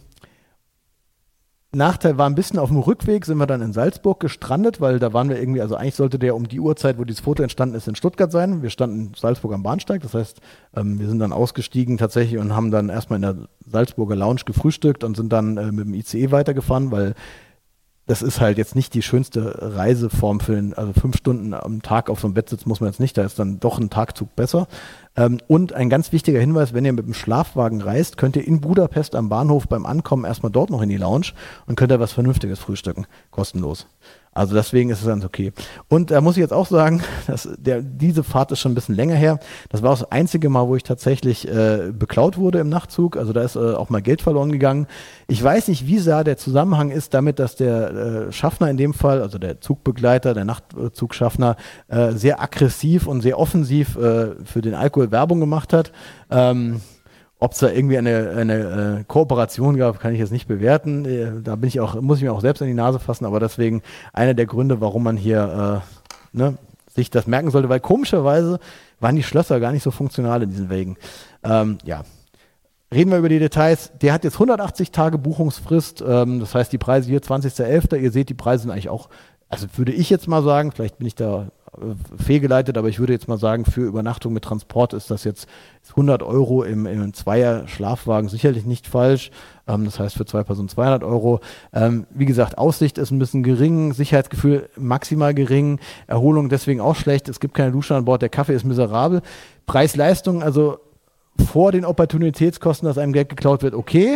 Nachteil war ein bisschen, auf dem Rückweg sind wir dann in Salzburg gestrandet, weil da waren wir irgendwie, also eigentlich sollte der um die Uhrzeit, wo dieses Foto entstanden ist, in Stuttgart sein. Wir standen in Salzburg am Bahnsteig, das heißt, ähm, wir sind dann ausgestiegen tatsächlich und haben dann erstmal in der Salzburger Lounge gefrühstückt und sind dann äh, mit dem I C E weitergefahren, weil das ist halt jetzt nicht die schönste Reiseform für den, also fünf Stunden am Tag auf so einem Bett sitzen muss man jetzt nicht, da ist dann doch ein Tagzug besser. Ähm, und ein ganz wichtiger Hinweis, wenn ihr mit dem Schlafwagen reist, könnt ihr in Budapest am Bahnhof beim Ankommen erstmal dort noch in die Lounge und könnt da was Vernünftiges frühstücken, kostenlos. Also deswegen ist es ganz okay. Und da muss ich jetzt auch sagen, dass der, diese Fahrt ist schon ein bisschen länger her. Das war auch das einzige Mal, wo ich tatsächlich äh, beklaut wurde im Nachtzug. Also da ist äh, auch mal Geld verloren gegangen. Ich weiß nicht, wie sehr der Zusammenhang ist damit, dass der äh, Schaffner in dem Fall, also der Zugbegleiter, der Nachtzugschaffner, äh, sehr aggressiv und sehr offensiv äh, für den Alkohol Werbung gemacht hat. Ähm, Ob es da irgendwie eine, eine äh, Kooperation gab, kann ich jetzt nicht bewerten. Äh, da bin ich auch, muss ich mir auch selbst in die Nase fassen, aber deswegen einer der Gründe, warum man hier äh, ne, sich das merken sollte, weil komischerweise waren die Schlösser gar nicht so funktional in diesen Wegen. Ähm, ja. Reden wir über die Details. Der hat jetzt hundertachtzig Tage Buchungsfrist, ähm, das heißt die Preise hier zwanzigster elfter Ihr seht, die Preise sind eigentlich auch, also würde ich jetzt mal sagen, vielleicht bin ich da fehlgeleitet, aber ich würde jetzt mal sagen, für Übernachtung mit Transport ist das jetzt hundert Euro im, im Zweier-Schlafwagen sicherlich nicht falsch. Ähm, das heißt für zwei Personen zweihundert Euro. Ähm, wie gesagt, Aussicht ist ein bisschen gering, Sicherheitsgefühl maximal gering, Erholung deswegen auch schlecht, es gibt keine Dusche an Bord, der Kaffee ist miserabel. Preis-Leistung, also vor den Opportunitätskosten, dass einem Geld geklaut wird, okay.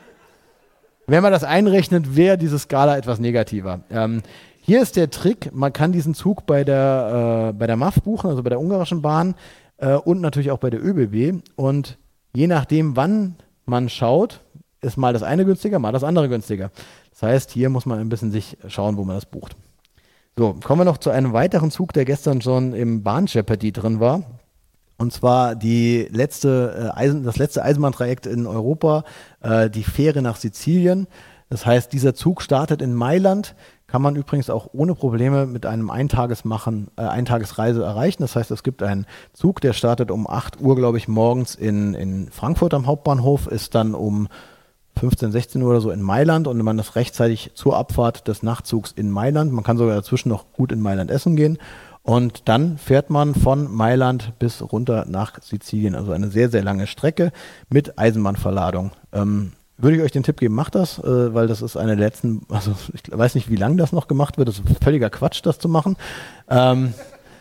Wenn man das einrechnet, wäre diese Skala etwas negativer. Ähm, Hier ist der Trick, man kann diesen Zug bei der, äh, bei der M A F buchen, also bei der ungarischen Bahn äh, und natürlich auch bei der ÖBB, und je nachdem, wann man schaut, ist mal das eine günstiger, mal das andere günstiger. Das heißt, hier muss man ein bisschen sich schauen, wo man das bucht. So, kommen wir noch zu einem weiteren Zug, der gestern schon im Bahn-Jeopardy drin war. Und zwar die letzte, äh, Eisen, das letzte Eisenbahntrajekt in Europa, äh, die Fähre nach Sizilien. Das heißt, dieser Zug startet in Mailand, kann man übrigens auch ohne Probleme mit einem Eintagesmachen, äh, Eintagesreise erreichen. Das heißt, es gibt einen Zug, der startet um acht Uhr, glaube ich, morgens in, in Frankfurt am Hauptbahnhof, ist dann um fünfzehn, sechzehn Uhr oder so in Mailand, und man ist rechtzeitig zur Abfahrt des Nachtzugs in Mailand. Man kann sogar dazwischen noch gut in Mailand essen gehen. Und dann fährt man von Mailand bis runter nach Sizilien. Also eine sehr, sehr lange Strecke mit Eisenbahnverladung. Ähm, Würde ich euch den Tipp geben, macht das, äh, weil das ist eine der letzten, also ich weiß nicht, wie lange das noch gemacht wird, das ist völliger Quatsch, das zu machen. Ähm,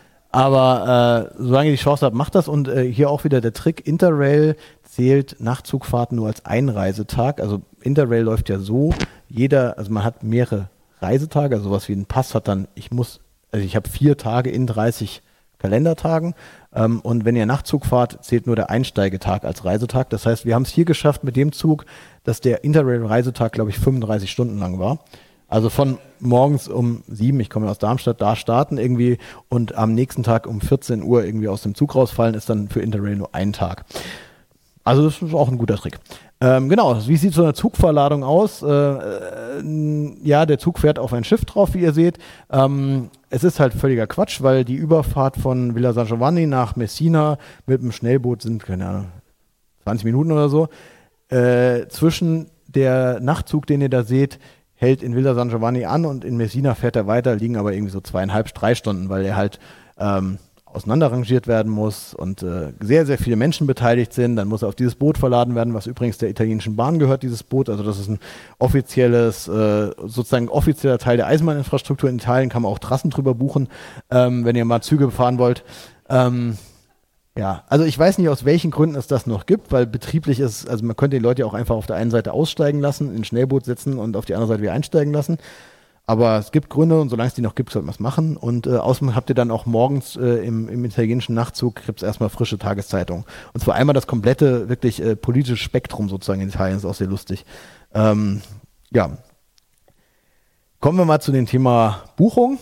aber äh, solange ihr die Chance habt, macht das. Und äh, hier auch wieder der Trick, Interrail zählt Nachtzugfahrten nur als Einreisetag. Also Interrail läuft ja so, jeder, also man hat mehrere Reisetage, also sowas wie ein Pass hat dann, ich muss, also ich habe vier Tage in dreißig Kalendertagen. Ähm, und wenn ihr Nachtzug fahrt, zählt nur der Einsteigetag als Reisetag. Das heißt, wir haben es hier geschafft mit dem Zug, dass der Interrail-Reisetag, glaube ich, fünfunddreißig Stunden lang war. Also von morgens um sieben, ich komme aus Darmstadt, da starten irgendwie und am nächsten Tag um vierzehn Uhr irgendwie aus dem Zug rausfallen, ist dann für Interrail nur ein Tag. Also das ist auch ein guter Trick. Ähm, genau, wie sieht so eine Zugverladung aus? Äh, äh, ja, der Zug fährt auf ein Schiff drauf, wie ihr seht. Ähm, es ist halt völliger Quatsch, weil die Überfahrt von Villa San Giovanni nach Messina mit dem Schnellboot sind, keine Ahnung, zwanzig Minuten oder so. Äh, zwischen der Nachtzug, den ihr da seht, hält in Villa San Giovanni an und in Messina fährt er weiter, liegen aber irgendwie so zweieinhalb, drei Stunden, weil er halt ähm, auseinanderrangiert werden muss und äh, sehr, sehr viele Menschen beteiligt sind. Dann muss er auf dieses Boot verladen werden, was übrigens der italienischen Bahn gehört, dieses Boot. Also das ist ein offizielles, äh, sozusagen offizieller Teil der Eisenbahninfrastruktur. In Italien kann man auch Trassen drüber buchen, ähm, wenn ihr mal Züge fahren wollt. Ähm, Ja, also ich weiß nicht, aus welchen Gründen es das noch gibt, weil betrieblich ist, also man könnte die Leute ja auch einfach auf der einen Seite aussteigen lassen, in ein Schnellboot setzen und auf die andere Seite wieder einsteigen lassen. Aber es gibt Gründe und solange es die noch gibt, sollte man es machen. Und äh, außerdem habt ihr dann auch morgens äh, im, im italienischen Nachtzug gibt es erstmal frische Tageszeitung. Und zwar einmal das komplette, wirklich äh, politische Spektrum sozusagen in Italien, ist auch sehr lustig. Ähm, ja. Kommen wir mal zu dem Thema Buchung.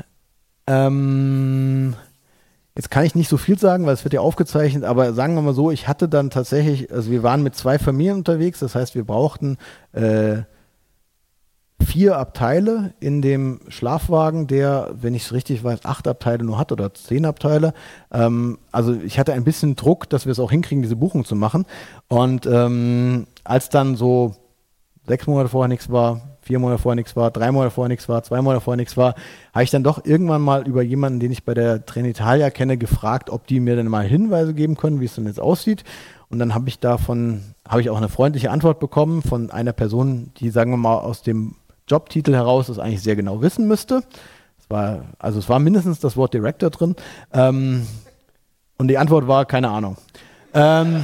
Ähm... Jetzt kann ich nicht so viel sagen, weil es wird ja aufgezeichnet, aber sagen wir mal so, ich hatte dann tatsächlich, also wir waren mit zwei Familien unterwegs, das heißt, wir brauchten äh, vier Abteile in dem Schlafwagen, der, wenn ich es richtig weiß, acht Abteile nur hat oder zehn Abteile. Ähm, also ich hatte ein bisschen Druck, dass wir es auch hinkriegen, diese Buchung zu machen. Und ähm, als dann so sechs Monate vorher nichts war, vier Monate vorher nichts war, drei Monate vorher nichts war, zwei Monate vorher nichts war, habe ich dann doch irgendwann mal über jemanden, den ich bei der Trenitalia kenne, gefragt, ob die mir dann mal Hinweise geben können, wie es denn jetzt aussieht. Und dann habe ich davon, habe ich auch eine freundliche Antwort bekommen von einer Person, die, sagen wir mal, aus dem Jobtitel heraus das eigentlich sehr genau wissen müsste. Es war, also es war mindestens das Wort Director drin. Ähm, und die Antwort war, keine Ahnung. Ähm,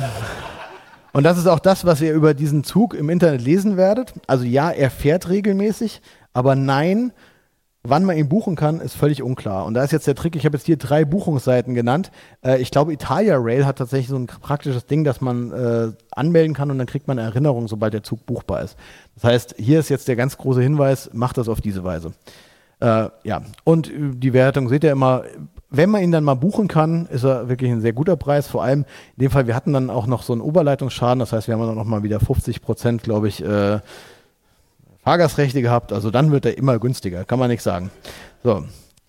Und das ist auch das, was ihr über diesen Zug im Internet lesen werdet. Also ja, er fährt regelmäßig, aber nein, wann man ihn buchen kann, ist völlig unklar. Und da ist jetzt der Trick, ich habe jetzt hier drei Buchungsseiten genannt. Äh, ich glaube, Italia Rail hat tatsächlich so ein praktisches Ding, dass man äh, anmelden kann und dann kriegt man eine Erinnerung, sobald der Zug buchbar ist. Das heißt, hier ist jetzt der ganz große Hinweis, macht das auf diese Weise. Äh, ja, und die Wertung seht ihr immer. Wenn man ihn dann mal buchen kann, ist er wirklich ein sehr guter Preis. Vor allem in dem Fall, wir hatten dann auch noch so einen Oberleitungsschaden. Das heißt, wir haben dann noch mal wieder fünfzig Prozent, glaube ich, äh, Fahrgastrechte gehabt. Also dann wird er immer günstiger, kann man nichts sagen. So,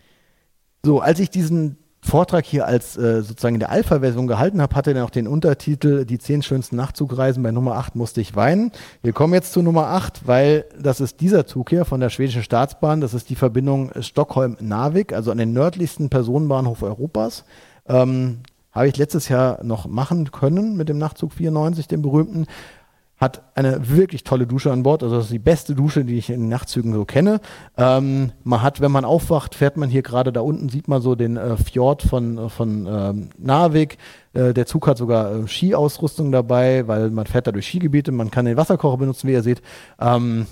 so als ich diesen Vortrag hier als äh, sozusagen in der Alpha-Version gehalten habe, hatte er noch den Untertitel Die zehn schönsten Nachtzugreisen. Bei Nummer acht musste ich weinen. Wir kommen jetzt zu Nummer acht, weil das ist dieser Zug hier von der schwedischen Staatsbahn. Das ist die Verbindung Stockholm-Narvik, also an den nördlichsten Personenbahnhof Europas. Ähm, habe ich letztes Jahr noch machen können mit dem Nachtzug vierundneunzig, dem berühmten. Hat eine wirklich tolle Dusche an Bord, also das ist die beste Dusche, die ich in den Nachtzügen so kenne. Ähm, man hat, wenn man aufwacht, fährt man hier gerade da unten, sieht man so den äh, Fjord von, von ähm, Narvik. Äh, der Zug hat sogar äh, Skiausrüstung dabei, weil man fährt da durch Skigebiete, man kann den Wasserkocher benutzen, wie ihr seht. Ähm,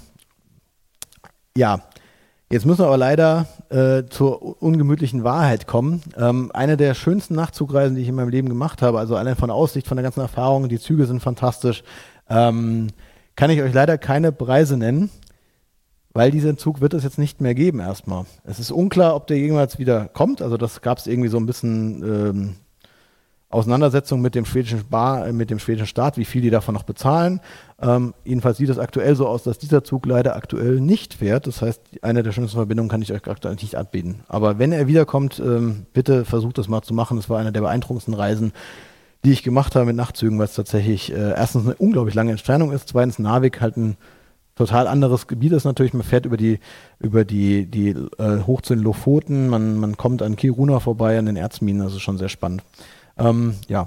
ja, jetzt müssen wir aber leider äh, zur ungemütlichen Wahrheit kommen. Ähm, eine der schönsten Nachtzugreisen, die ich in meinem Leben gemacht habe, also allein von der Aussicht, von der ganzen Erfahrung, die Züge sind fantastisch. Ähm, kann ich euch leider keine Preise nennen, weil diesen Zug wird es jetzt nicht mehr geben erstmal. Es ist unklar, ob der jemals wieder kommt. Also das gab es irgendwie so ein bisschen ähm, Auseinandersetzung mit dem schwedischen Bar, äh, mit dem schwedischen Staat, wie viel die davon noch bezahlen. Ähm, jedenfalls sieht es aktuell so aus, dass dieser Zug leider aktuell nicht fährt. Das heißt, eine der schönsten Verbindungen kann ich euch aktuell nicht anbieten. Aber wenn er wiederkommt, ähm, bitte versucht das mal zu machen. Das war eine der beeindruckendsten Reisen, die ich gemacht habe mit Nachtzügen, weil es tatsächlich äh, erstens eine unglaublich lange Entfernung ist, zweitens Narvik halt ein total anderes Gebiet ist natürlich. Man fährt über die über die die äh, hoch zu den Lofoten, man man kommt an Kiruna vorbei, an den Erzminen, das ist schon sehr spannend. Ähm, ja.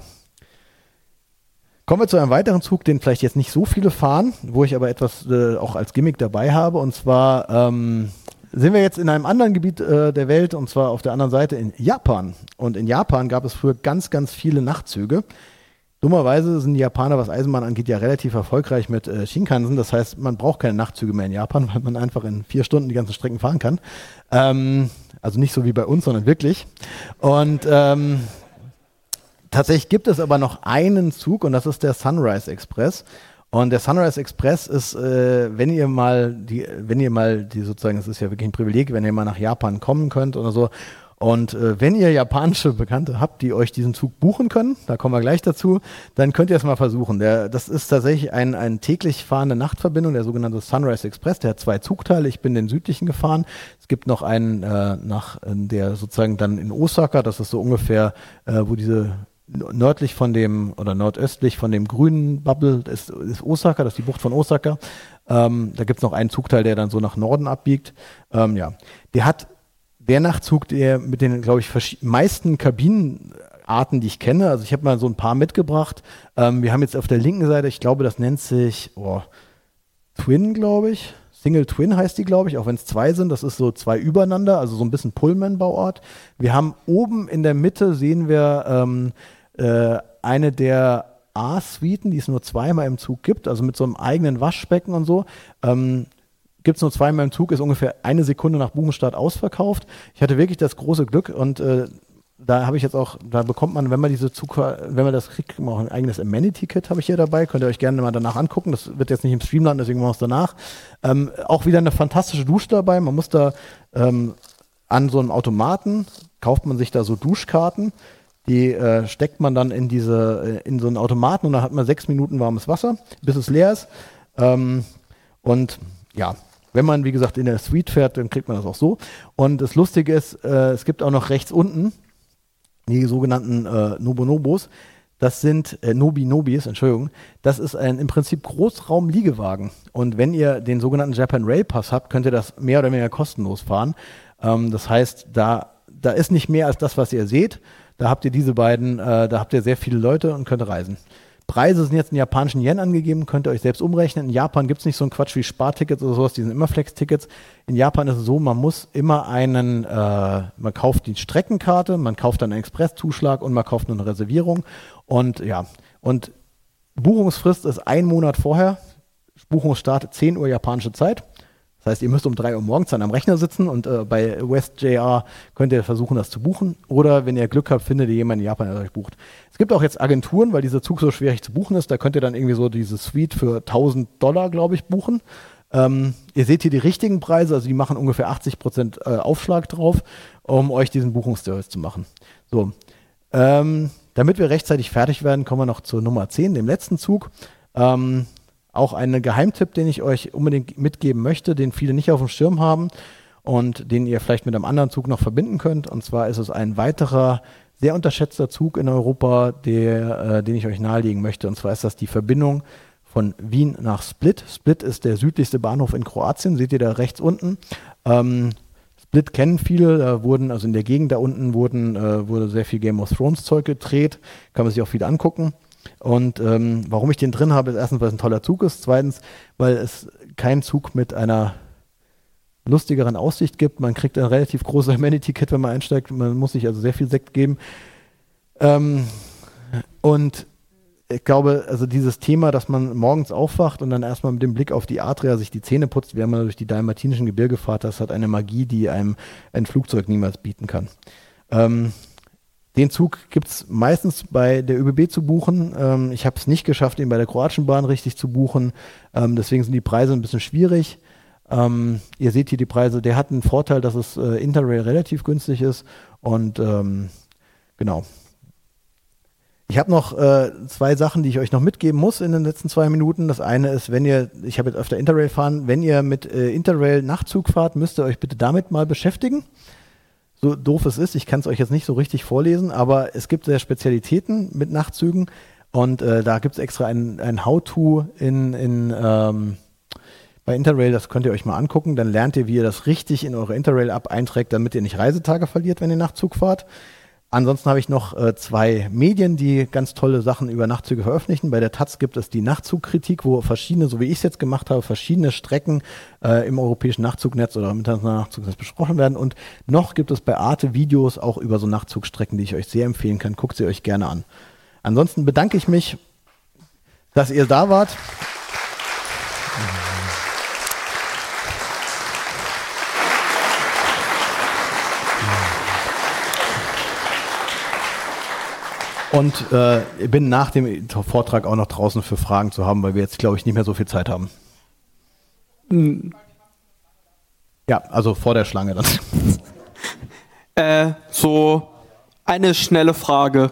Kommen wir zu einem weiteren Zug, den vielleicht jetzt nicht so viele fahren, wo ich aber etwas äh, auch als Gimmick dabei habe, und zwar ähm, sind wir jetzt in einem anderen Gebiet äh, der Welt, und zwar auf der anderen Seite in Japan. Und in Japan gab es früher ganz, ganz viele Nachtzüge. Dummerweise sind die Japaner, was Eisenbahn angeht, ja relativ erfolgreich mit äh, Shinkansen. Das heißt, man braucht keine Nachtzüge mehr in Japan, weil man einfach in vier Stunden die ganzen Strecken fahren kann. Ähm, also nicht so wie bei uns, sondern wirklich. Und ähm, tatsächlich gibt es aber noch einen Zug, und das ist der Sunrise Express. Und der Sunrise Express ist, äh, wenn ihr mal die, wenn ihr mal die sozusagen, es ist ja wirklich ein Privileg, wenn ihr mal nach Japan kommen könnt oder so. Und äh, wenn ihr japanische Bekannte habt, die euch diesen Zug buchen können, da kommen wir gleich dazu, dann könnt ihr es mal versuchen. Der, das ist tatsächlich ein, ein täglich fahrende Nachtverbindung, der sogenannte Sunrise Express. Der hat zwei Zugteile. Ich bin den südlichen gefahren. Es gibt noch einen äh, nach, der sozusagen dann in Osaka, das ist so ungefähr, äh, wo diese nördlich von dem oder nordöstlich von dem grünen Bubble ist, ist Osaka, das ist die Bucht von Osaka. Ähm, da gibt es noch einen Zugteil, der dann so nach Norden abbiegt. Ähm, ja, der hat der Nachtzug, der mit den, glaube ich, verschi- meisten Kabinenarten, die ich kenne. Also ich habe mal so ein paar mitgebracht. Ähm, wir haben jetzt auf der linken Seite, ich glaube, das nennt sich oh, Twin, glaube ich. Single Twin heißt die, glaube ich, auch wenn es zwei sind. Das ist so zwei übereinander, also so ein bisschen Pullman-Bauart. Wir haben oben in der Mitte, sehen wir ähm, äh, eine der A-Suiten, die es nur zweimal im Zug gibt, also mit so einem eigenen Waschbecken und so. Ähm, Gibt es nur zweimal im Zug, ist ungefähr eine Sekunde nach Buchenstart ausverkauft. Ich hatte wirklich das große Glück und äh, da habe ich jetzt auch, da bekommt man, wenn man diese Zug, wenn man das kriegt, auch ein eigenes Amenity-Kit habe ich hier dabei. Könnt ihr euch gerne mal danach angucken. Das wird jetzt nicht im Stream landen, deswegen machen wir es danach. Ähm, auch wieder eine fantastische Dusche dabei. Man muss da ähm, an so einem Automaten, kauft man sich da so Duschkarten. Die äh, steckt man dann in diese, in so einen Automaten und dann hat man sechs Minuten warmes Wasser, bis es leer ist. Ähm, und ja, wenn man, wie gesagt, in der Suite fährt, dann kriegt man das auch so. Und das Lustige ist, äh, es gibt auch noch rechts unten die sogenannten äh, Nobonobos. Das sind äh, Nobi-Nobis, Entschuldigung. Das ist ein im Prinzip Großraum-Liegewagen. Und wenn ihr den sogenannten Japan Rail Pass habt, könnt ihr das mehr oder weniger kostenlos fahren. Ähm, das heißt, da, da ist nicht mehr als das, was ihr seht. Da habt ihr diese beiden, äh, da habt ihr sehr viele Leute und könnt reisen. Preise sind jetzt in japanischen Yen angegeben, könnt ihr euch selbst umrechnen. In Japan gibt es nicht so einen Quatsch wie Spartickets oder sowas, die sind immer Flex-Tickets. In Japan ist es so, man muss immer einen, äh, man kauft die Streckenkarte, man kauft dann einen Expresszuschlag und man kauft eine Reservierung. Und ja, und Buchungsfrist ist ein Monat vorher, Buchungsstart zehn Uhr japanische Zeit. Das heißt, ihr müsst um drei Uhr morgens dann am Rechner sitzen und äh, bei WestJR könnt ihr versuchen, das zu buchen. Oder wenn ihr Glück habt, findet ihr jemanden in Japan, der euch bucht. Es gibt auch jetzt Agenturen, weil dieser Zug so schwierig zu buchen ist. Da könnt ihr dann irgendwie so diese Suite für tausend Dollar, glaube ich, buchen. Ähm, ihr seht hier die richtigen Preise, also die machen ungefähr achtzig Prozent äh, Aufschlag drauf, um euch diesen Buchungsservice zu machen. So, ähm, damit wir rechtzeitig fertig werden, kommen wir noch zur Nummer zehn, dem letzten Zug. Ähm, Auch ein Geheimtipp, den ich euch unbedingt mitgeben möchte, den viele nicht auf dem Schirm haben und den ihr vielleicht mit einem anderen Zug noch verbinden könnt. Und zwar ist es ein weiterer, sehr unterschätzter Zug in Europa, der, äh, den ich euch nahelegen möchte. Und zwar ist das die Verbindung von Wien nach Split. Split ist der südlichste Bahnhof in Kroatien, seht ihr da rechts unten. Ähm, Split kennen viele, da wurden, also in der Gegend da unten wurden, äh, wurde sehr viel Game of Thrones Zeug gedreht, kann man sich auch viel angucken. Und ähm, warum ich den drin habe, ist erstens, weil es ein toller Zug ist, zweitens, weil es keinen Zug mit einer lustigeren Aussicht gibt. Man kriegt ein relativ großes Amenity-Kit, wenn man einsteigt, man muss sich also sehr viel Sekt geben. Ähm, und ich glaube, also dieses Thema, dass man morgens aufwacht und dann erstmal mit dem Blick auf die Adria sich die Zähne putzt, während man durch die dalmatinischen Gebirge fährt, das hat eine Magie, die einem ein Flugzeug niemals bieten kann. Ähm, Den Zug gibt es meistens bei der ÖBB zu buchen. Ähm, ich habe es nicht geschafft, ihn bei der Kroatischen Bahn richtig zu buchen. Ähm, deswegen sind die Preise ein bisschen schwierig. Ähm, ihr seht hier die Preise. Der hat einen Vorteil, dass es äh, Interrail relativ günstig ist. Und ähm, genau. Ich habe noch äh, zwei Sachen, die ich euch noch mitgeben muss in den letzten zwei Minuten. Das eine ist, wenn ihr, ich habe jetzt öfter Interrail fahren, wenn ihr mit äh, Interrail Nachtzug fahrt, müsst ihr euch bitte damit mal beschäftigen. So doof es ist, ich kann es euch jetzt nicht so richtig vorlesen, aber es gibt sehr Spezialitäten mit Nachtzügen und äh, da gibt es extra ein, ein How-To in, in, ähm, bei Interrail, das könnt ihr euch mal angucken, dann lernt ihr, wie ihr das richtig in eure Interrail-App einträgt, damit ihr nicht Reisetage verliert, wenn ihr Nachtzug fahrt. Ansonsten habe ich noch äh, zwei Medien, die ganz tolle Sachen über Nachtzüge veröffentlichen. Bei der Taz gibt es die Nachtzugkritik, wo verschiedene, so wie ich es jetzt gemacht habe, verschiedene Strecken äh, im europäischen Nachzugnetz oder im internationalen Nachzugnetz besprochen werden. Und noch gibt es bei Arte Videos auch über so Nachtzugstrecken, die ich euch sehr empfehlen kann. Guckt sie euch gerne an. Ansonsten bedanke ich mich, dass ihr da wart. Und äh, bin nach dem Vortrag auch noch draußen für Fragen zu haben, weil wir jetzt, glaube ich, nicht mehr so viel Zeit haben. Mhm. Ja, also vor der Schlange dann. Äh, so eine schnelle Frage.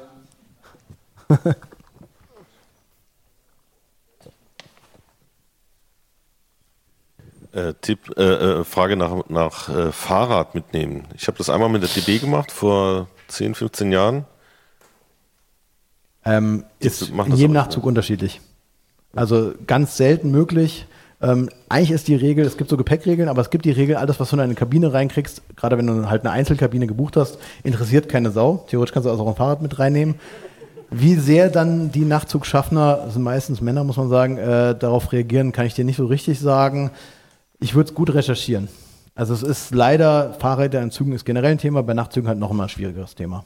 Äh, Tipp, äh, äh, Frage nach, nach äh, Fahrrad mitnehmen. Ich habe das einmal mit der D B gemacht vor zehn, fünfzehn Jahren. Ähm, ist Macht in das jedem auch, Nachzug ja. unterschiedlich. Also ganz selten möglich. Ähm, eigentlich ist die Regel, es gibt so Gepäckregeln, aber es gibt die Regel, alles, was du in eine Kabine reinkriegst, gerade wenn du halt eine Einzelkabine gebucht hast, interessiert keine Sau. Theoretisch kannst du also auch ein Fahrrad mit reinnehmen. Wie sehr dann die Nachtzugsschaffner, das sind meistens Männer, muss man sagen, äh, darauf reagieren, kann ich dir nicht so richtig sagen. Ich würde es gut recherchieren. Also es ist leider, Fahrräder in Zügen ist generell ein Thema, bei Nachtzügen halt noch immer ein schwierigeres Thema.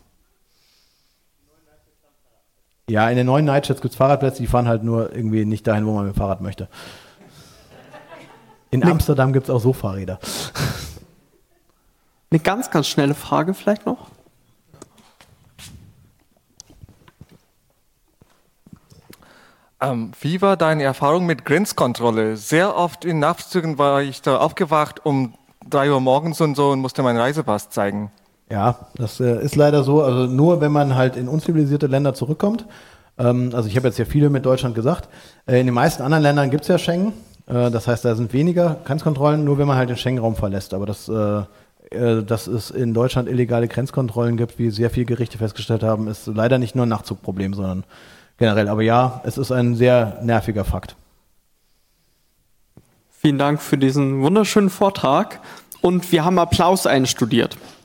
Ja, in den neuen Nightjets gibt es Fahrradplätze, die fahren halt nur irgendwie nicht dahin, wo man mit dem Fahrrad möchte. In Amsterdam gibt es auch so Fahrräder. Eine ganz, ganz schnelle Frage vielleicht noch. Ähm, wie war deine Erfahrung mit Grenzkontrolle? Sehr oft in Nachtzügen war ich da aufgewacht um drei Uhr morgens und so und musste meinen Reisepass zeigen. Ja, das äh, ist leider so. Also nur wenn man halt in unzivilisierte Länder zurückkommt. Ähm, also ich habe jetzt ja viele mit Deutschland gesagt. Äh, in den meisten anderen Ländern gibt es ja Schengen. Äh, das heißt, da sind weniger Grenzkontrollen, nur wenn man halt den Schengen-Raum verlässt. Aber das, äh, äh, dass es in Deutschland illegale Grenzkontrollen gibt, wie sehr viele Gerichte festgestellt haben, ist leider nicht nur ein Nachtzugproblem, sondern generell. Aber ja, es ist ein sehr nerviger Fakt. Vielen Dank für diesen wunderschönen Vortrag und wir haben Applaus einstudiert.